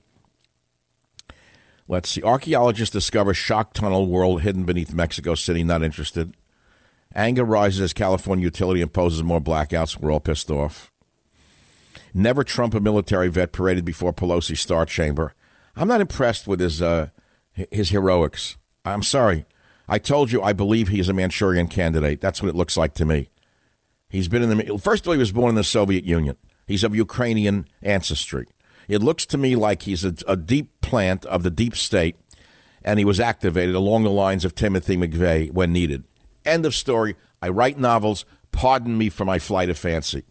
Let's see. Archaeologists discover shock tunnel world hidden beneath Mexico City. Not interested. Anger rises as California utility imposes more blackouts. We're all pissed off. Never Trump a military vet paraded before Pelosi's Star Chamber. I'm not impressed with his heroics. I'm sorry. I told you I believe he is a Manchurian candidate. That's what it looks like to me. He's been in the... First of all, he was born in the Soviet Union. He's of Ukrainian ancestry. It looks to me like he's a deep plant of the deep state, and he was activated along the lines of Timothy McVeigh when needed. End of story. I write novels. Pardon me for my flight of fancy.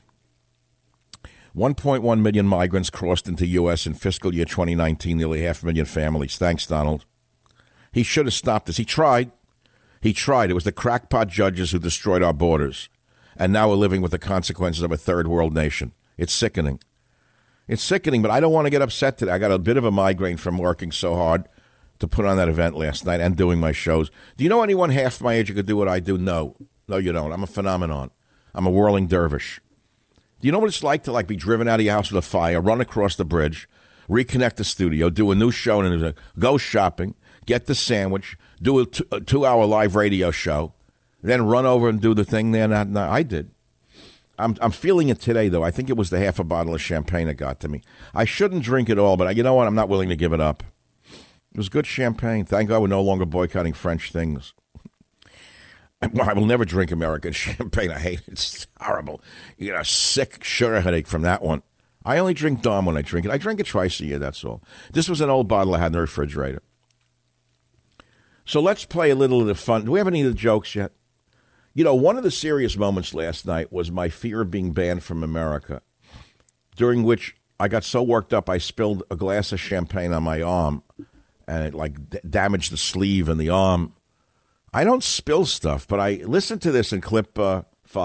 1.1 million migrants crossed into U.S. in fiscal year 2019, nearly 500,000 families. Thanks, Donald. He should have stopped this. He tried. It was the crackpot judges who destroyed our borders. And now we're living with the consequences of a third world nation. It's sickening. It's sickening, but I don't want to get upset today. I got a bit of a migraine from working so hard to put on that event last night and doing my shows. Do you know anyone half my age who could do what I do? No. No, you don't. I'm a phenomenon. I'm a whirling dervish. Do you know what it's like to be driven out of your house with a fire, run across the bridge, reconnect the studio, do a new show, and go shopping, get the sandwich, do a 2-hour live radio show, then run over and do the thing there? No, I did. I'm feeling it today, though. I think it was the half a bottle of champagne that got to me. I shouldn't drink it all, but you know what? I'm not willing to give it up. It was good champagne. Thank God we're no longer boycotting French things. I will never drink American champagne. I hate it. It's horrible. You get a sick sugar headache from that one. I only drink Dom when I drink it. I drink it twice a year, that's all. This was an old bottle I had in the refrigerator. So let's play a little of the fun. Do we have any of the jokes yet? You know, one of the serious moments last night was my fear of being banned from America, during which I got so worked up I spilled a glass of champagne on my arm, and it damaged the sleeve and the arm. I don't spill stuff, but I listen to this in clip 5.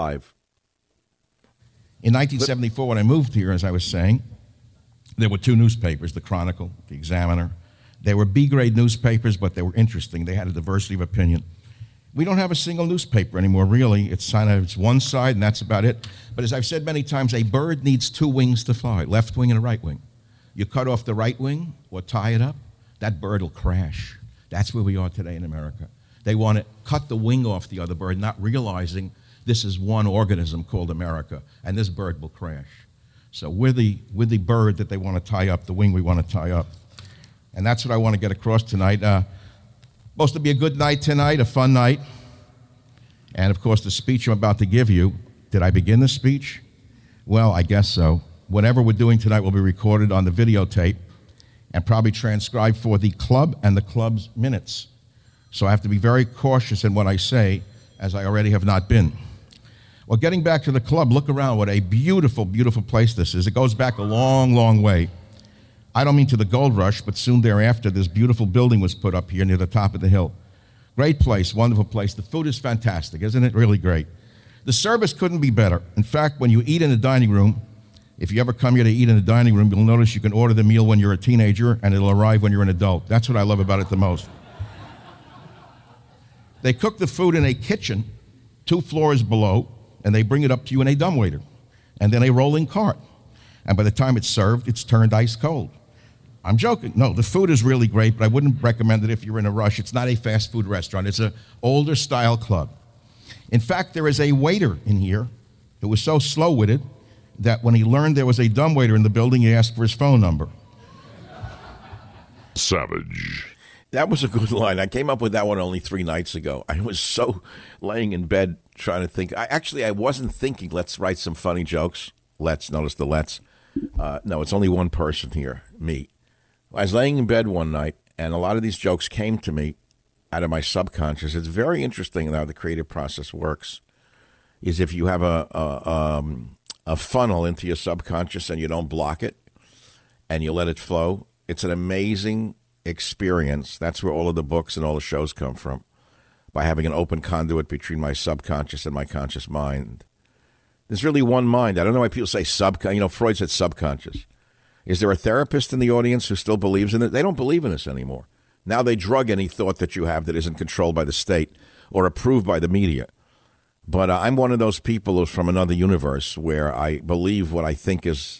In 1974, when I moved here, as I was saying, there were 2 newspapers, the Chronicle, the Examiner. They were B-grade newspapers, but they were interesting. They had a diversity of opinion. We don't have a single newspaper anymore, really. It's one side, and that's about it. But as I've said many times, a bird needs 2 wings to fly, left wing and a right wing. You cut off the right wing or tie it up, that bird will crash. That's where we are today in America. They want to cut the wing off the other bird, not realizing this is one organism called America, and this bird will crash. So we're the bird that they want to tie up, the wing we want to tie up. And that's what I want to get across tonight. Supposed to be a good night tonight, a fun night. And, of course, the speech I'm about to give you, did I begin the speech? Well, I guess so. Whatever we're doing tonight will be recorded on the videotape and probably transcribed for the club and the club's minutes. So I have to be very cautious in what I say, as I already have not been. Well, getting back to the club, look around. What a beautiful, beautiful place this is. It goes back a long, long way. I don't mean to the gold rush, but soon thereafter, this beautiful building was put up here near the top of the hill. Great place, wonderful place. The food is fantastic, isn't it? Really great. The service couldn't be better. In fact, when you eat in the dining room, if you ever come here to eat in the dining room, you'll notice you can order the meal when you're a teenager, and it'll arrive when you're an adult. That's what I love about it the most. They cook the food in a kitchen 2 floors below, and they bring it up to you in a dumbwaiter, and then a rolling cart. And by the time it's served, it's turned ice cold. I'm joking. No, the food is really great, but I wouldn't recommend it if you're in a rush. It's not a fast food restaurant. It's an older style club. In fact, there is a waiter in here who was so slow-witted that when he learned there was a dumbwaiter in the building, he asked for his phone number. Savage. That was a good line. I came up with that one only 3 nights ago. I was so laying in bed trying to think. I wasn't thinking, let's write some funny jokes. Notice the let's. No, it's only one person here, me. I was laying in bed one night, and a lot of these jokes came to me out of my subconscious. It's very interesting how the creative process works. Is if you have a funnel into your subconscious and you don't block it and you let it flow, it's an amazing experience. That's where all of the books and all the shows come from, by having an open conduit between my subconscious and my conscious mind. There's really one mind. I don't know why people say Freud said subconscious. Is there a therapist in the audience who still believes in it? They don't believe in this anymore. Now they drug any thought that you have that isn't controlled by the state or approved by the media. But I'm one of those people who's from another universe where I believe what I think is,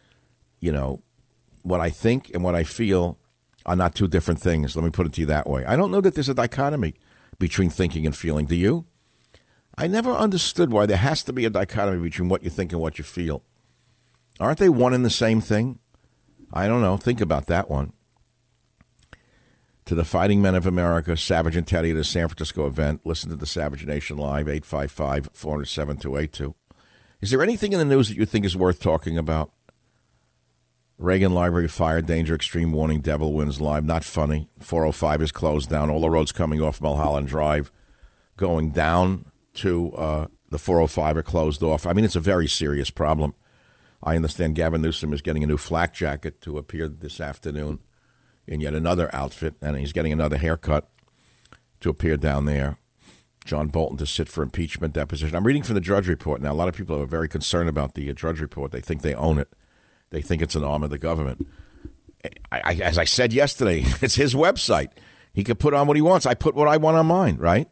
what I think and what I feel are not two different things. Let me put it to you that way. I don't know that there's a dichotomy between thinking and feeling. Do you? I never understood why there has to be a dichotomy between what you think and what you feel. Aren't they one and the same thing? I don't know. Think about that one. To the fighting men of America, Savage and Teddy at the San Francisco event. Listen to the Savage Nation Live, 855-407-282. Is there anything in the news that you think is worth talking about? Reagan Library fire, danger, extreme warning, devil wins live. Not funny. 405 is closed down. All the roads coming off Mulholland Drive going down to the 405 are closed off. I mean, it's a very serious problem. I understand Gavin Newsom is getting a new flak jacket to appear this afternoon in yet another outfit, and he's getting another haircut to appear down there. John Bolton to sit for impeachment deposition. I'm reading from the Drudge Report now. A lot of people are very concerned about the Drudge Report. They think they own it. They think it's an arm of the government. As I said yesterday, it's his website. He can put on what he wants. I put what I want on mine, right?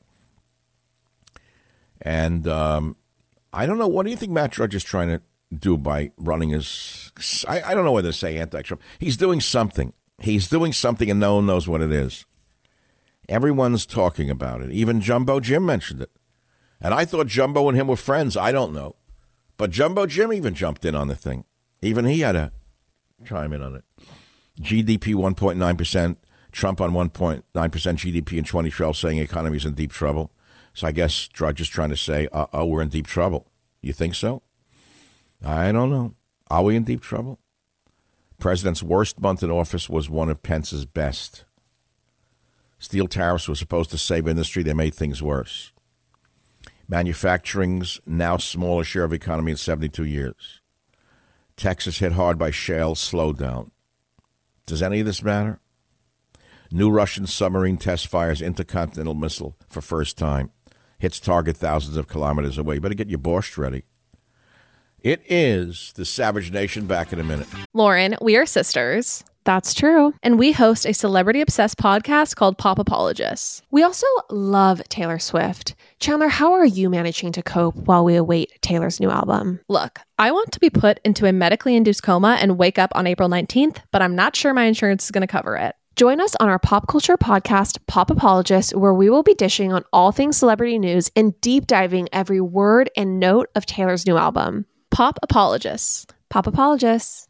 And I don't know. What do you think Matt Drudge is trying to do by running his... I don't know whether to say anti-Trump. He's doing something. He's doing something and no one knows what it is. Everyone's talking about it. Even Jumbo Jim mentioned it. And I thought Jumbo and him were friends. I don't know. But Jumbo Jim even jumped in on the thing. Even he had to chime in on it. GDP 1.9%. Trump on 1.9% GDP in 2012 saying the economy's in deep trouble. So I guess Drudge is trying to say, we're in deep trouble. You think so? I don't know. Are we in deep trouble? President's worst month in office was one of Pence's best. Steel tariffs were supposed to save industry. They made things worse. Manufacturing's now smaller share of economy in 72 years. Texas hit hard by shale slowdown. Does any of this matter? New Russian submarine test fires intercontinental missile for first time. Hits target thousands of kilometers away. Better get your borscht ready. It is the Savage Nation. Back in a minute. Lauren, we are sisters. That's true. And we host a celebrity-obsessed podcast called Pop Apologists. We also love Taylor Swift. Chandler, how are you managing to cope while we await Taylor's new album? Look, I want to be put into a medically induced coma and wake up on April 19th, but I'm not sure my insurance is going to cover it. Join us on our pop culture podcast, Pop Apologists, where we will be dishing on all things celebrity news and deep diving every word and note of Taylor's new album. Pop Apologists. Pop Apologists.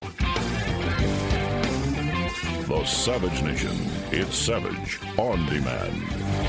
The Savage Nation. It's Savage on demand.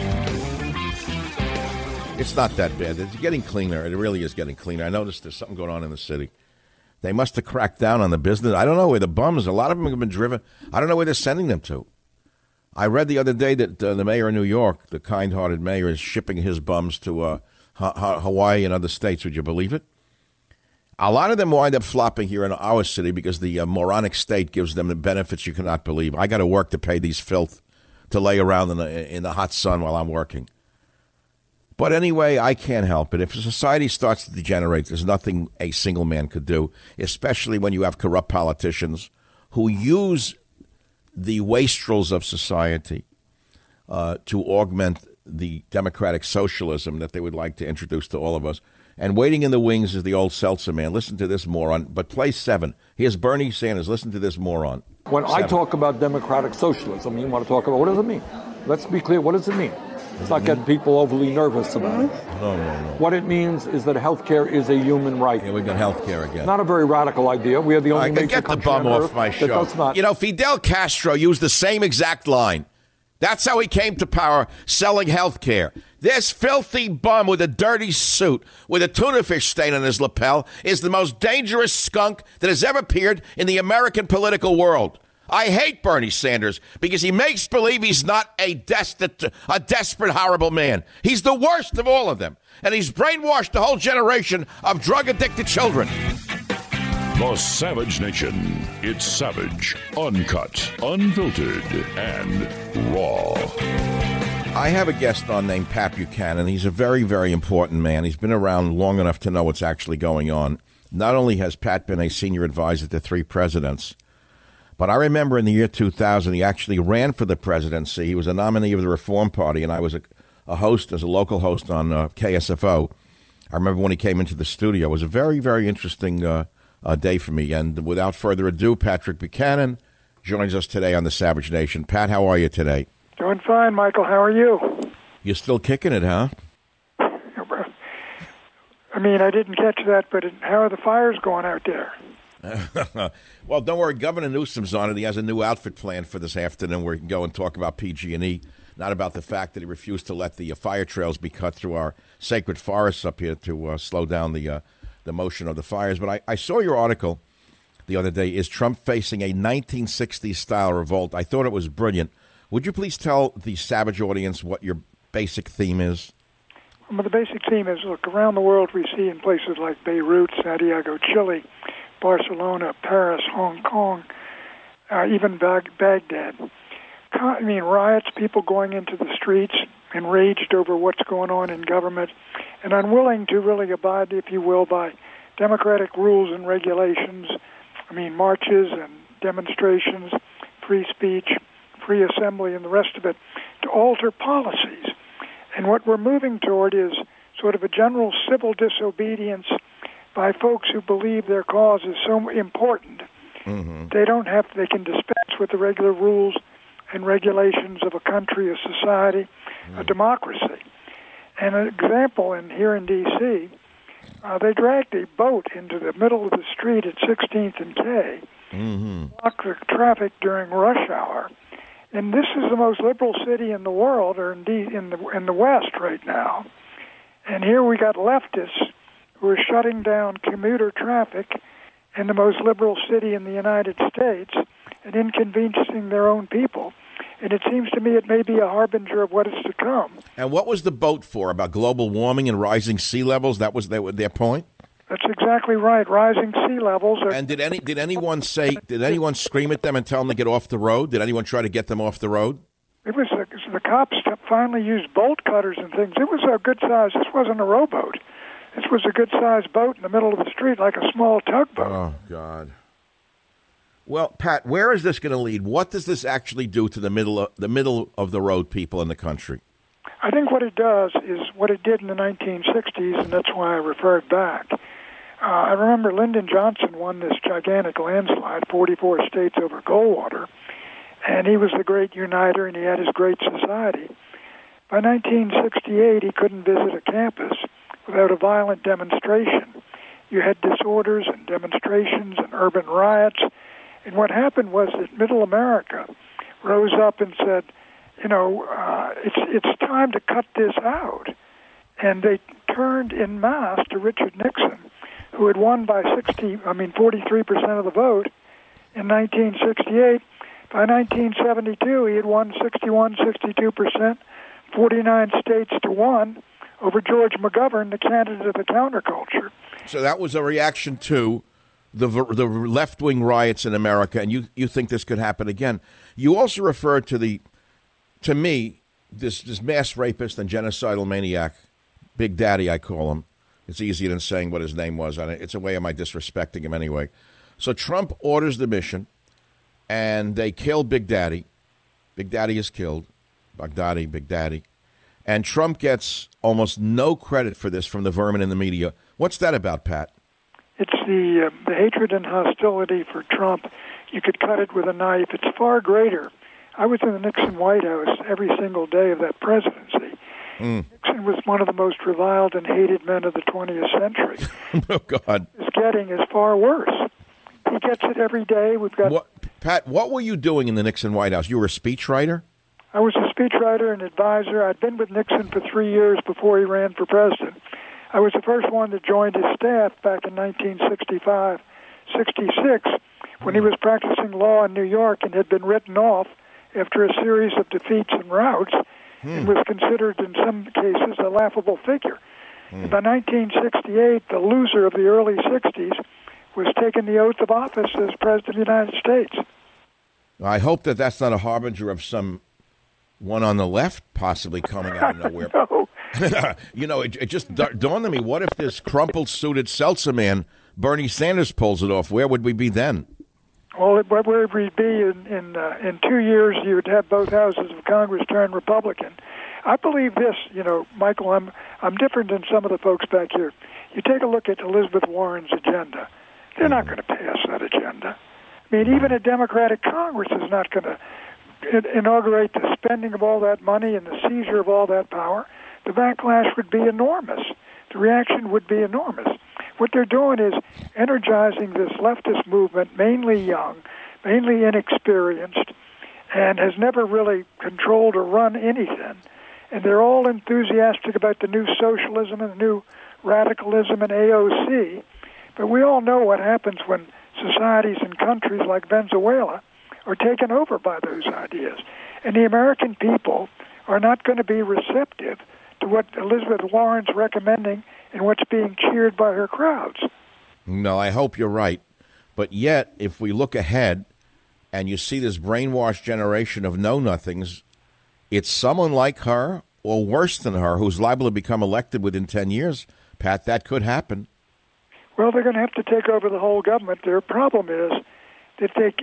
It's not that bad. It's getting cleaner. It really is getting cleaner. I noticed there's something going on in the city. They must have cracked down on the business. I don't know where the bums, a lot of them have been driven. I don't know where they're sending them to. I read the other day that the mayor of New York, the kind-hearted mayor, is shipping his bums to Hawaii and other states. Would you believe it? A lot of them wind up flopping here in our city because the moronic state gives them the benefits you cannot believe. I got to work to pay these filth to lay around in the hot sun while I'm working. But anyway, I can't help it. If society starts to degenerate, there's nothing a single man could do, especially when you have corrupt politicians who use the wastrels of society to augment the democratic socialism that they would like to introduce to all of us. And waiting in the wings is the old seltzer man. Listen to this moron. But play 7. Here's Bernie Sanders. Listen to this moron. When 7. I talk about democratic socialism, you want to talk about, what does it mean? Let's be clear. What does it mean? It's not getting people overly nervous about it. No. What it means is that health care is a human right. Yeah, we got health care again. Not a very radical idea. We are the only major get the country bum on off Earth my show. that does not. You know, Fidel Castro used the same exact line. That's how he came to power, selling health care. This filthy bum with a dirty suit with a tuna fish stain on his lapel is the most dangerous skunk that has ever appeared in the American political world. I hate Bernie Sanders because he makes believe he's not a desperate, horrible man. He's the worst of all of them. And he's brainwashed the whole generation of drug-addicted children. The Savage Nation. It's savage, uncut, unfiltered, and raw. I have a guest on named Pat Buchanan. He's a very, very important man. He's been around long enough to know what's actually going on. Not only has Pat been a senior advisor to 3 presidents, but I remember in the year 2000, he actually ran for the presidency. He was a nominee of the Reform Party, and I was a host, as a local host on KSFO. I remember when he came into the studio. It was a very, very interesting day for me. And without further ado, Patrick Buchanan joins us today on the Savage Nation. Pat, how are you today? Doing fine, Michael. How are you? You're still kicking it, huh? I mean, I didn't catch that, but how are the fires going out there? Well, don't worry. Governor Newsom's on it. He has a new outfit planned for this afternoon where he can go and talk about PG&E, not about the fact that he refused to let the fire trails be cut through our sacred forests up here to slow down the motion of the fires. But I saw your article the other day, Is Trump Facing a 1960s-style revolt? I thought it was brilliant. Would you please tell the Savage audience what your basic theme is? Well, the basic theme is, look, around the world we see in places like Beirut, Santiago, Chile, Barcelona, Paris, Hong Kong, even Baghdad. I mean, riots, people going into the streets, enraged over what's going on in government, and unwilling to really abide, if you will, by democratic rules and regulations. I mean, marches and demonstrations, free speech, free assembly, and the rest of it, to alter policies. And what we're moving toward is sort of a general civil disobedience by folks who believe their cause is so important. Mm-hmm. They can dispense with the regular rules and regulations of a country, a society, a democracy. And an example here in D.C., they dragged a boat into the middle of the street at 16th and K, blocked the traffic during rush hour. And this is the most liberal city in the world, or indeed in the West right now. And here we got leftists who are shutting down commuter traffic in the most liberal city in the United States and inconveniencing their own people. And it seems to me it may be a harbinger of what is to come. And what was the boat for? About global warming and rising sea levels? That was their point? That's exactly right. Rising sea levels. And did anyone scream at them and tell them to get off the road? Did anyone try to get them off the road? It was the cops finally used bolt cutters and things. It was a good size. This wasn't a rowboat. This was a good-sized boat in the middle of the street, like a small tugboat. Oh, God. Well, Pat, where is this going to lead? What does this actually do to the middle of the road people in the country? I think what it does is what it did in the 1960s, and that's why I referred back. I remember Lyndon Johnson won this gigantic landslide, 44 states over Goldwater, and he was the great uniter, and he had his great society. By 1968, he couldn't visit a campus without a violent demonstration. You had disorders and demonstrations and urban riots. And what happened was that Middle America rose up and said, it's time to cut this out. And they turned en masse to Richard Nixon, who had won by 43% of the vote in 1968. By 1972, he had won 62%, 49 states to 1, over George McGovern, the candidate of the counterculture. So that was a reaction to the left-wing riots in America, and you think this could happen again. You also referred to this mass rapist and genocidal maniac, Big Daddy, I call him. It's easier than saying what his name was. It's a way of my disrespecting him anyway. So Trump orders the mission, and they kill Big Daddy. Big Daddy is killed. Baghdadi, Big Daddy. And Trump gets almost no credit for this from the vermin in the media. What's that about, Pat? It's the hatred and hostility for Trump. You could cut it with a knife. It's far greater. I was in the Nixon White House every single day of that presidency. Nixon was one of the most reviled and hated men of the 20th century. Oh, God. His getting is far worse. He gets it every day. We've got... Pat, what were you doing in the Nixon White House? You were a speechwriter? I was a speechwriter and advisor. I'd been with Nixon for 3 years before he ran for president. I was the first one that joined his staff back in 1965, 66, when he was practicing law in New York and had been written off after a series of defeats and routs and was considered in some cases a laughable figure. By 1968, the loser of the early 60s was taking the oath of office as President of the United States. I hope that that's not a harbinger of some one on the left possibly coming out of nowhere. No. You know, it just dawned on me, what if this crumpled suited seltzer man, Bernie Sanders, pulls it off? Where would we be then? Well, where we'd be in 2 years, you would have both houses of Congress turn Republican. I believe this, you know, Michael, I'm different than some of the folks back here. You take a look at Elizabeth Warren's agenda. They're not going to pass that agenda. I mean, even a Democratic Congress is not going to inaugurate the spending of all that money and the seizure of all that power. The backlash would be enormous. The reaction would be enormous. What they're doing is energizing this leftist movement, mainly young, mainly inexperienced, and has never really controlled or run anything. And they're all enthusiastic about the new socialism and the new radicalism and AOC. But we all know what happens when societies and countries like Venezuela are taken over by those ideas. And the American people are not going to be receptive to what Elizabeth Warren's recommending and what's being cheered by her crowds. No, I hope you're right. But yet, if we look ahead and you see this brainwashed generation of know-nothings, it's someone like her or worse than her who's liable to become elected within 10 years. Pat, that could happen. Well, they're going to have to take over the whole government. Their problem is that they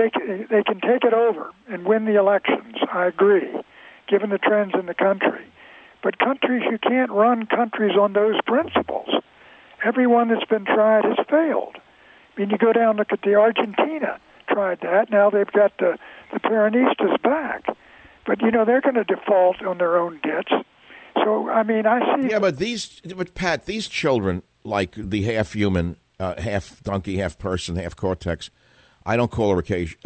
can take it over and win the elections. I agree, given the trends in the country. But countries, you can't run countries on those principles. Everyone that's been tried has failed. I mean, you go down, look at the Argentina tried that. Now they've got the Peronistas back. But, you know, they're going to default on their own debts. So, I mean, I see... Yeah, but Pat, these children, like the half-human, half-donkey, half-person, half-cortex, I don't call her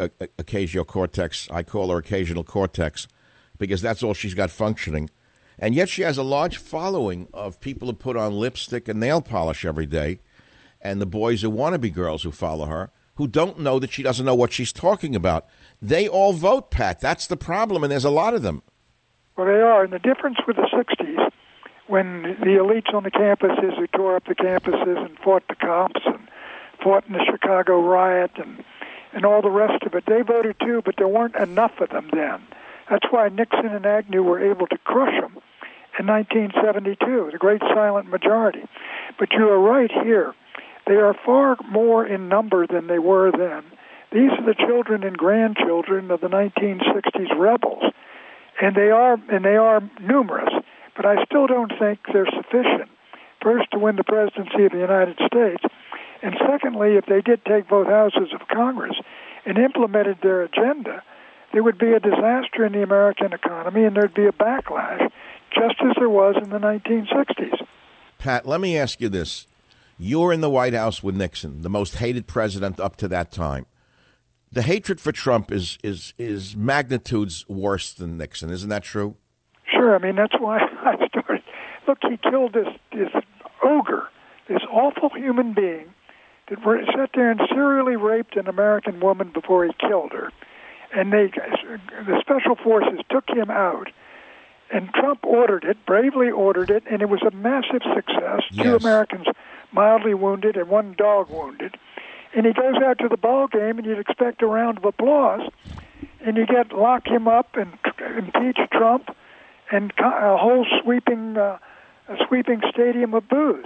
occasional-cortex. I call her occasional cortex because that's all she's got functioning. And yet she has a large following of people who put on lipstick and nail polish every day, and the boys who want to be girls who follow her, who don't know that she doesn't know what she's talking about. They all vote, Pat. That's the problem, and there's a lot of them. Well, they are. And the difference with the 60s, when the elites on the campuses who tore up the campuses and fought the cops and fought in the Chicago riot and all the rest of it, they voted too, but there weren't enough of them then. That's why Nixon and Agnew were able to crush them in 1972, the great silent majority. But you are right here. They are far more in number than they were then. These are the children and grandchildren of the 1960s rebels, and they are numerous. But I still don't think they're sufficient. First, to win the presidency of the United States, and secondly, if they did take both houses of Congress and implemented their agenda, there would be a disaster in the American economy, and there'd be a backlash, just as there was in the 1960s. Pat, let me ask you this. You're in the White House with Nixon, the most hated president up to that time. The hatred for Trump is magnitudes worse than Nixon. Isn't that true? Sure. I mean, that's why I started. Look, he killed this ogre, this awful human being that sat there and serially raped an American woman before he killed her. And the special forces took him out. And Trump ordered it, bravely ordered it, and it was a massive success. Yes. 2 Americans mildly wounded and 1 dog wounded. And he goes out to the ball game, and you'd expect a round of applause. And you lock him up and impeach Trump, and a whole sweeping stadium of boos.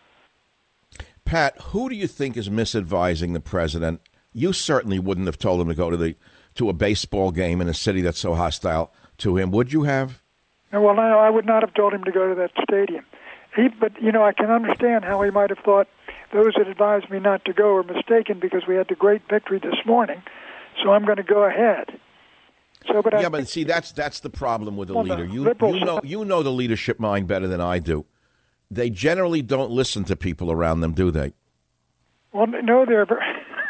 Pat, who do you think is misadvising the president? You certainly wouldn't have told him to go to a baseball game in a city that's so hostile to him, would you have? Well, no, I would not have told him to go to that stadium. But, you know, I can understand how he might have thought those that advised me not to go were mistaken because we had the great victory this morning, so I'm going to go ahead. But see, that's the problem with a leader. You know the leadership mind better than I do. They generally don't listen to people around them, do they? Well, no,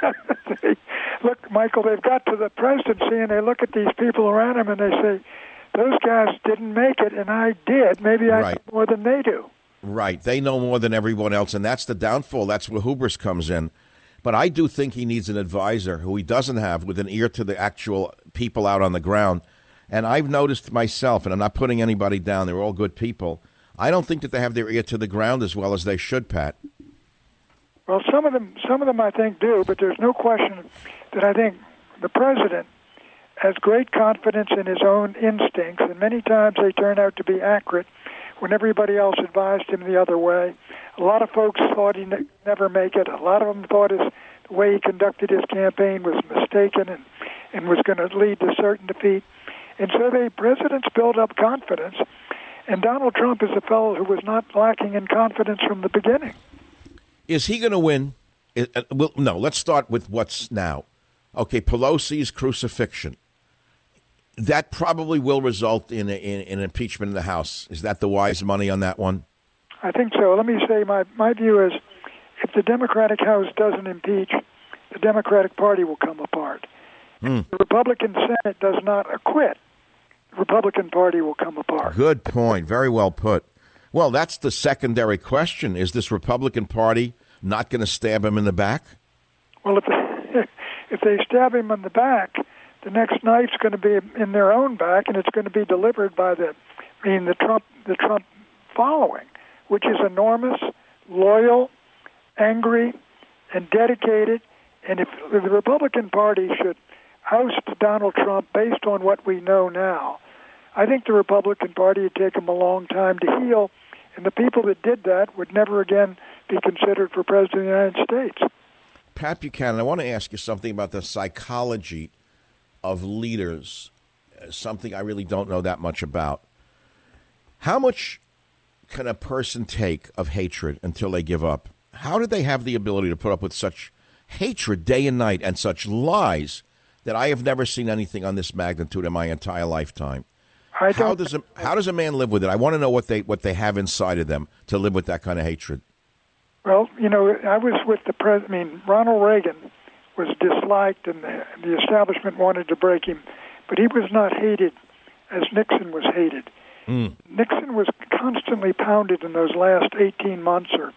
look, Michael, they've got to the presidency, and they look at these people around them, and they say, those guys didn't make it, and I did. Maybe I know more than they do. Right. They know more than everyone else, and that's the downfall. That's where hubris comes in. But I do think he needs an advisor who he doesn't have, with an ear to the actual people out on the ground. And I've noticed myself, and I'm not putting anybody down, they're all good people. I don't think that they have their ear to the ground as well as they should, Pat. Well, some of them I think do, but there's no question that I think the president has great confidence in his own instincts, and many times they turn out to be accurate when everybody else advised him the other way. A lot of folks thought he'd never make it. A lot of them thought the way he conducted his campaign was mistaken and was going to lead to certain defeat. And so the presidents build up confidence, and Donald Trump is a fellow who was not lacking in confidence from the beginning. Is he going to win? No, let's start with what's now. Okay, Pelosi's crucifixion. That probably will result in an impeachment in the House. Is that the wise money on that one? I think so. Let me say my view is if the Democratic House doesn't impeach, the Democratic Party will come apart. If the Republican Senate does not acquit, the Republican Party will come apart. Good point. Very well put. Well, that's the secondary question. Is this Republican Party not going to stab him in the back? Well, if they stab him in the back, the next knife's going to be in their own back, and it's going to be delivered by the Trump following, which is enormous, loyal, angry, and dedicated. And if the Republican Party should oust Donald Trump based on what we know now, I think the Republican Party would take him a long time to heal, and the people that did that would never again be considered for president of the United States. Pat Buchanan, I want to ask you something about the psychology of leaders, something I really don't know that much about. How much can a person take of hatred until they give up? How do they have the ability to put up with such hatred day and night and such lies that I have never seen anything on this magnitude in my entire lifetime? How does a man live with it? I want to know what they have inside of them to live with that kind of hatred. Well, I was with the president. I mean, Ronald Reagan was disliked, and the establishment wanted to break him, but he was not hated as Nixon was hated. Nixon was constantly pounded in those last 18 months or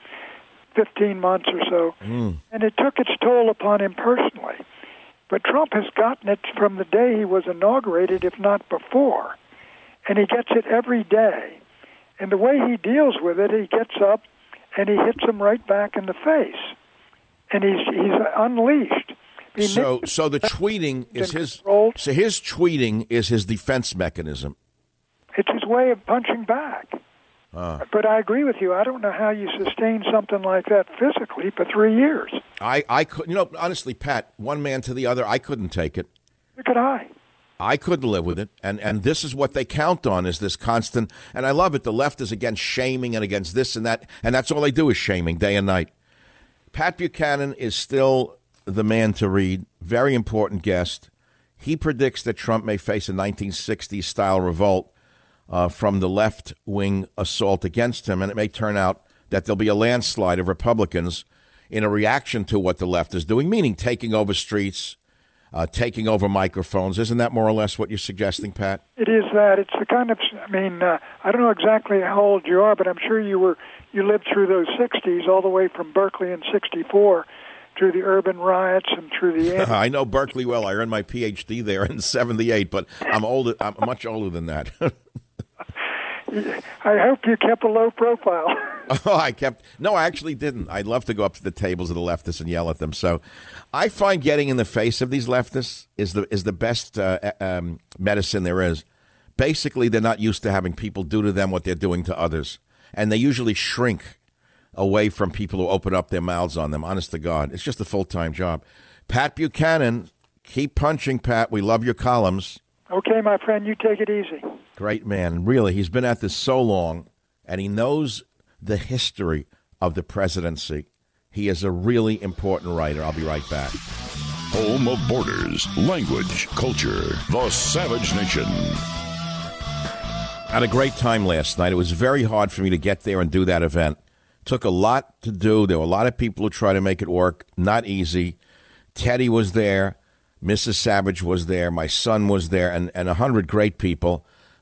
15 months or so, and it took its toll upon him personally. But Trump has gotten it from the day he was inaugurated, if not before, and he gets it every day. And the way he deals with it, he gets up and he hits him right back in the face, and he's unleashed. So the tweeting is his. So his tweeting is his defense mechanism. It's his way of punching back. But I agree with you. I don't know how you sustain something like that physically for 3 years. I could, honestly, Pat, one man to the other, I couldn't take it. Neither could I. I couldn't live with it. And this is what they count on, is this constant. And I love it. The left is against shaming and against this and that. And that's all they do is shaming day and night. Pat Buchanan is still the man to read. Very important guest. He predicts that Trump may face a 1960s-style revolt from the left-wing assault against him, and it may turn out that there'll be a landslide of Republicans in a reaction to what the left is doing, meaning taking over streets, taking over microphones. Isn't that more or less what you're suggesting, Pat? It is that. It's the kind of, I don't know exactly how old you are, but I'm sure you lived through those 60s all the way from Berkeley in 64 through the urban riots and through the... I know Berkeley well. I earned my Ph.D. there in 78, but I'm much older than that. I hope you kept a low profile. I actually didn't. I'd love to go up to the tables of the leftists and yell at them. So I find getting in the face of these leftists is the best medicine there is. Basically, they're not used to having people do to them what they're doing to others. And they usually shrink away from people who open up their mouths on them. Honest to God. It's just a full-time job. Pat Buchanan, keep punching, Pat. We love your columns. Okay, my friend, you take it easy. Great man. Really, he's been at this so long, and he knows the history of the presidency. He is a really important writer. I'll be right back. Home of borders, language, culture, the Savage Nation. I had a great time last night. It was very hard for me to get there and do that event. Took a lot to do. There were a lot of people who tried to make it work. Not easy. Teddy was there. Mrs. Savage was there. My son was there. And 100 great people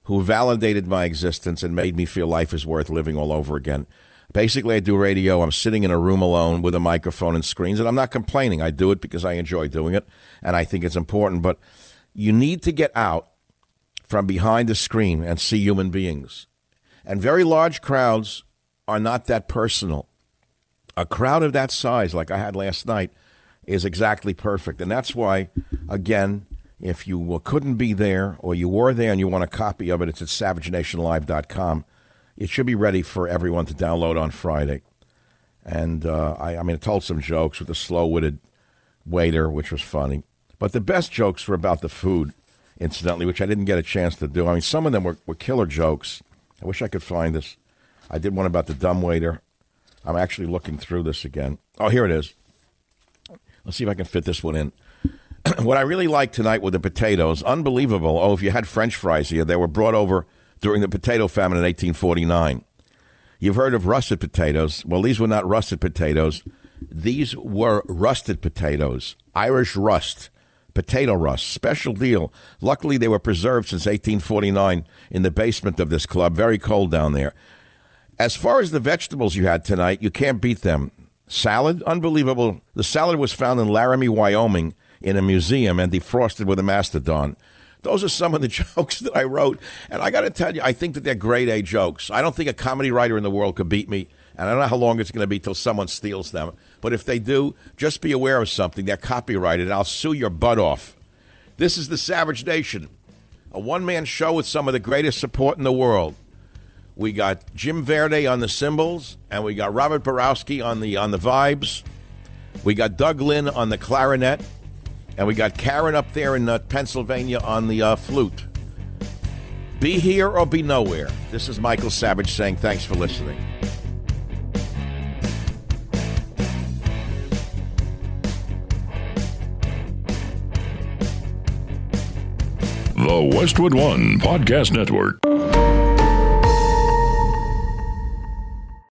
who validated my existence and made me feel life is worth living all over again. Basically, I do radio. I'm sitting in a room alone with a microphone and screens, and I'm not complaining. I do it because I enjoy doing it, and I think it's important. But you need to get out from behind the screen and see human beings. And very large crowds are not that personal. A crowd of that size, like I had last night, is exactly perfect. And that's why, again, if you couldn't be there or you were there and you want a copy of it, it's at SavageNationLive.com. It should be ready for everyone to download on Friday. And I told some jokes with the slow-witted waiter, which was funny. But the best jokes were about the food, incidentally, which I didn't get a chance to do. I mean, some of them were killer jokes. I wish I could find this. I did one about the dumb waiter. I'm actually looking through this again. Oh, here it is. Let's see if I can fit this one in. What I really liked tonight were the potatoes. Unbelievable. Oh, if you had French fries here, they were brought over during the potato famine in 1849. You've heard of russet potatoes. Well, these were not russet potatoes. These were rusted potatoes, Irish rust, potato rust, special deal. Luckily, they were preserved since 1849 in the basement of this club. Very cold down there. As far as the vegetables you had tonight, you can't beat them. Salad, unbelievable. The salad was found in Laramie, Wyoming, in a museum and defrosted with a mastodon. Those are some of the jokes that I wrote. And I got to tell you, I think that they're grade A jokes. I don't think a comedy writer in the world could beat me. And I don't know how long it's going to be till someone steals them. But if they do, just be aware of something. They're copyrighted, and I'll sue your butt off. This is the Savage Nation, a one-man show with some of the greatest support in the world. We got Jim Verde on the cymbals, and we got Robert Borowski on the vibes. We got Doug Lynn on the clarinet, and we got Karen up there in Pennsylvania on the flute. Be here or be nowhere. This is Michael Savage saying thanks for listening. The Westwood One Podcast Network.